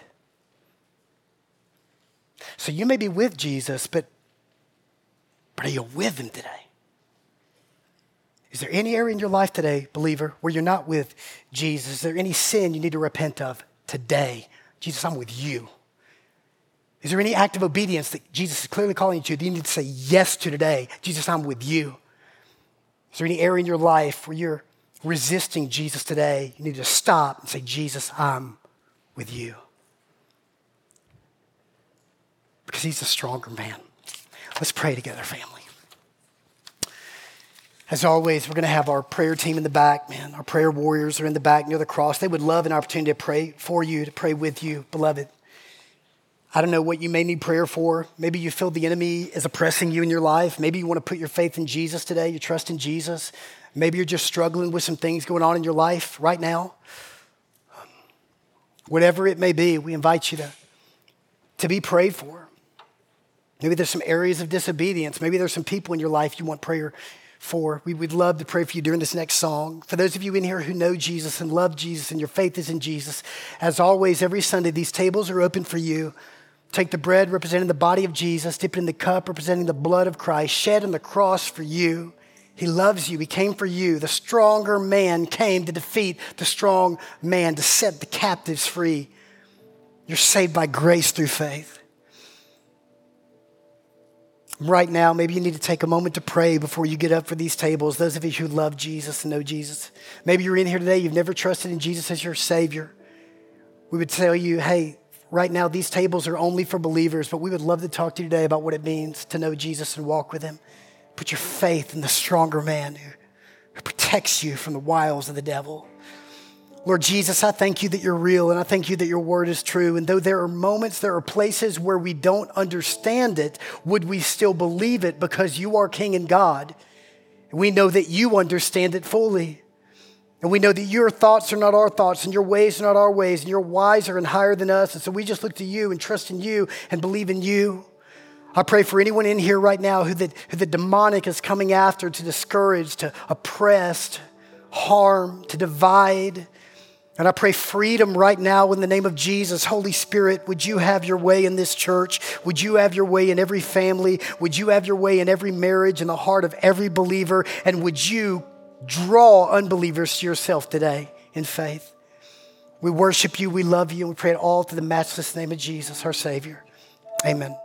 So you may be with Jesus, but, but are you with him today? Is there any area in your life today, believer, where you're not with Jesus? Is there any sin you need to repent of today? Jesus, I'm with you. Is there any act of obedience that Jesus is clearly calling you to that you need to say yes to today? Jesus, I'm with you. Is there any area in your life where you're resisting Jesus today? You need to stop and say, Jesus, I'm with you. Because he's a stronger man. Let's pray together, family. As always, we're going to have our prayer team in the back, man. Our prayer warriors are in the back near the cross. They would love an opportunity to pray for you, to pray with you, beloved. I don't know what you may need prayer for. Maybe you feel the enemy is oppressing you in your life. Maybe you want to put your faith in Jesus today, you trust in Jesus. Maybe you're just struggling with some things going on in your life right now. Whatever it may be, we invite you to, to be prayed for. Maybe there's some areas of disobedience. Maybe there's some people in your life you want prayer for. We would love to pray for you during this next song. For those of you in here who know Jesus and love Jesus and your faith is in Jesus, as always, every Sunday, these tables are open for you. Take the bread representing the body of Jesus, dip it in the cup representing the blood of Christ, shed on the cross for you. He loves you. He came for you. The stronger man came to defeat the strong man, to set the captives free. You're saved by grace through faith. Right now, maybe you need to take a moment to pray before you get up for these tables. Those of you who love Jesus and know Jesus. Maybe you're in here today, you've never trusted in Jesus as your Savior. We would tell you, hey, right now these tables are only for believers, but we would love to talk to you today about what it means to know Jesus and walk with him. Put your faith in the stronger man who, who protects you from the wiles of the devil. Lord Jesus, I thank you that you're real, and I thank you that your word is true. And though there are moments, there are places where we don't understand it, would we still believe it because you are King and God? And we know that you understand it fully. And we know that your thoughts are not our thoughts, and your ways are not our ways, and you're wiser and higher than us. And so we just look to you and trust in you and believe in you. I pray for anyone in here right now who the, who the demonic is coming after, to discourage, to oppress, to harm, to divide. And I pray freedom right now in the name of Jesus. Holy Spirit, would you have your way in this church? Would you have your way in every family? Would you have your way in every marriage, in the heart of every believer? And would you draw unbelievers to yourself today in faith? We worship you, we love you, and we pray it all to the matchless name of Jesus, our Savior. Amen.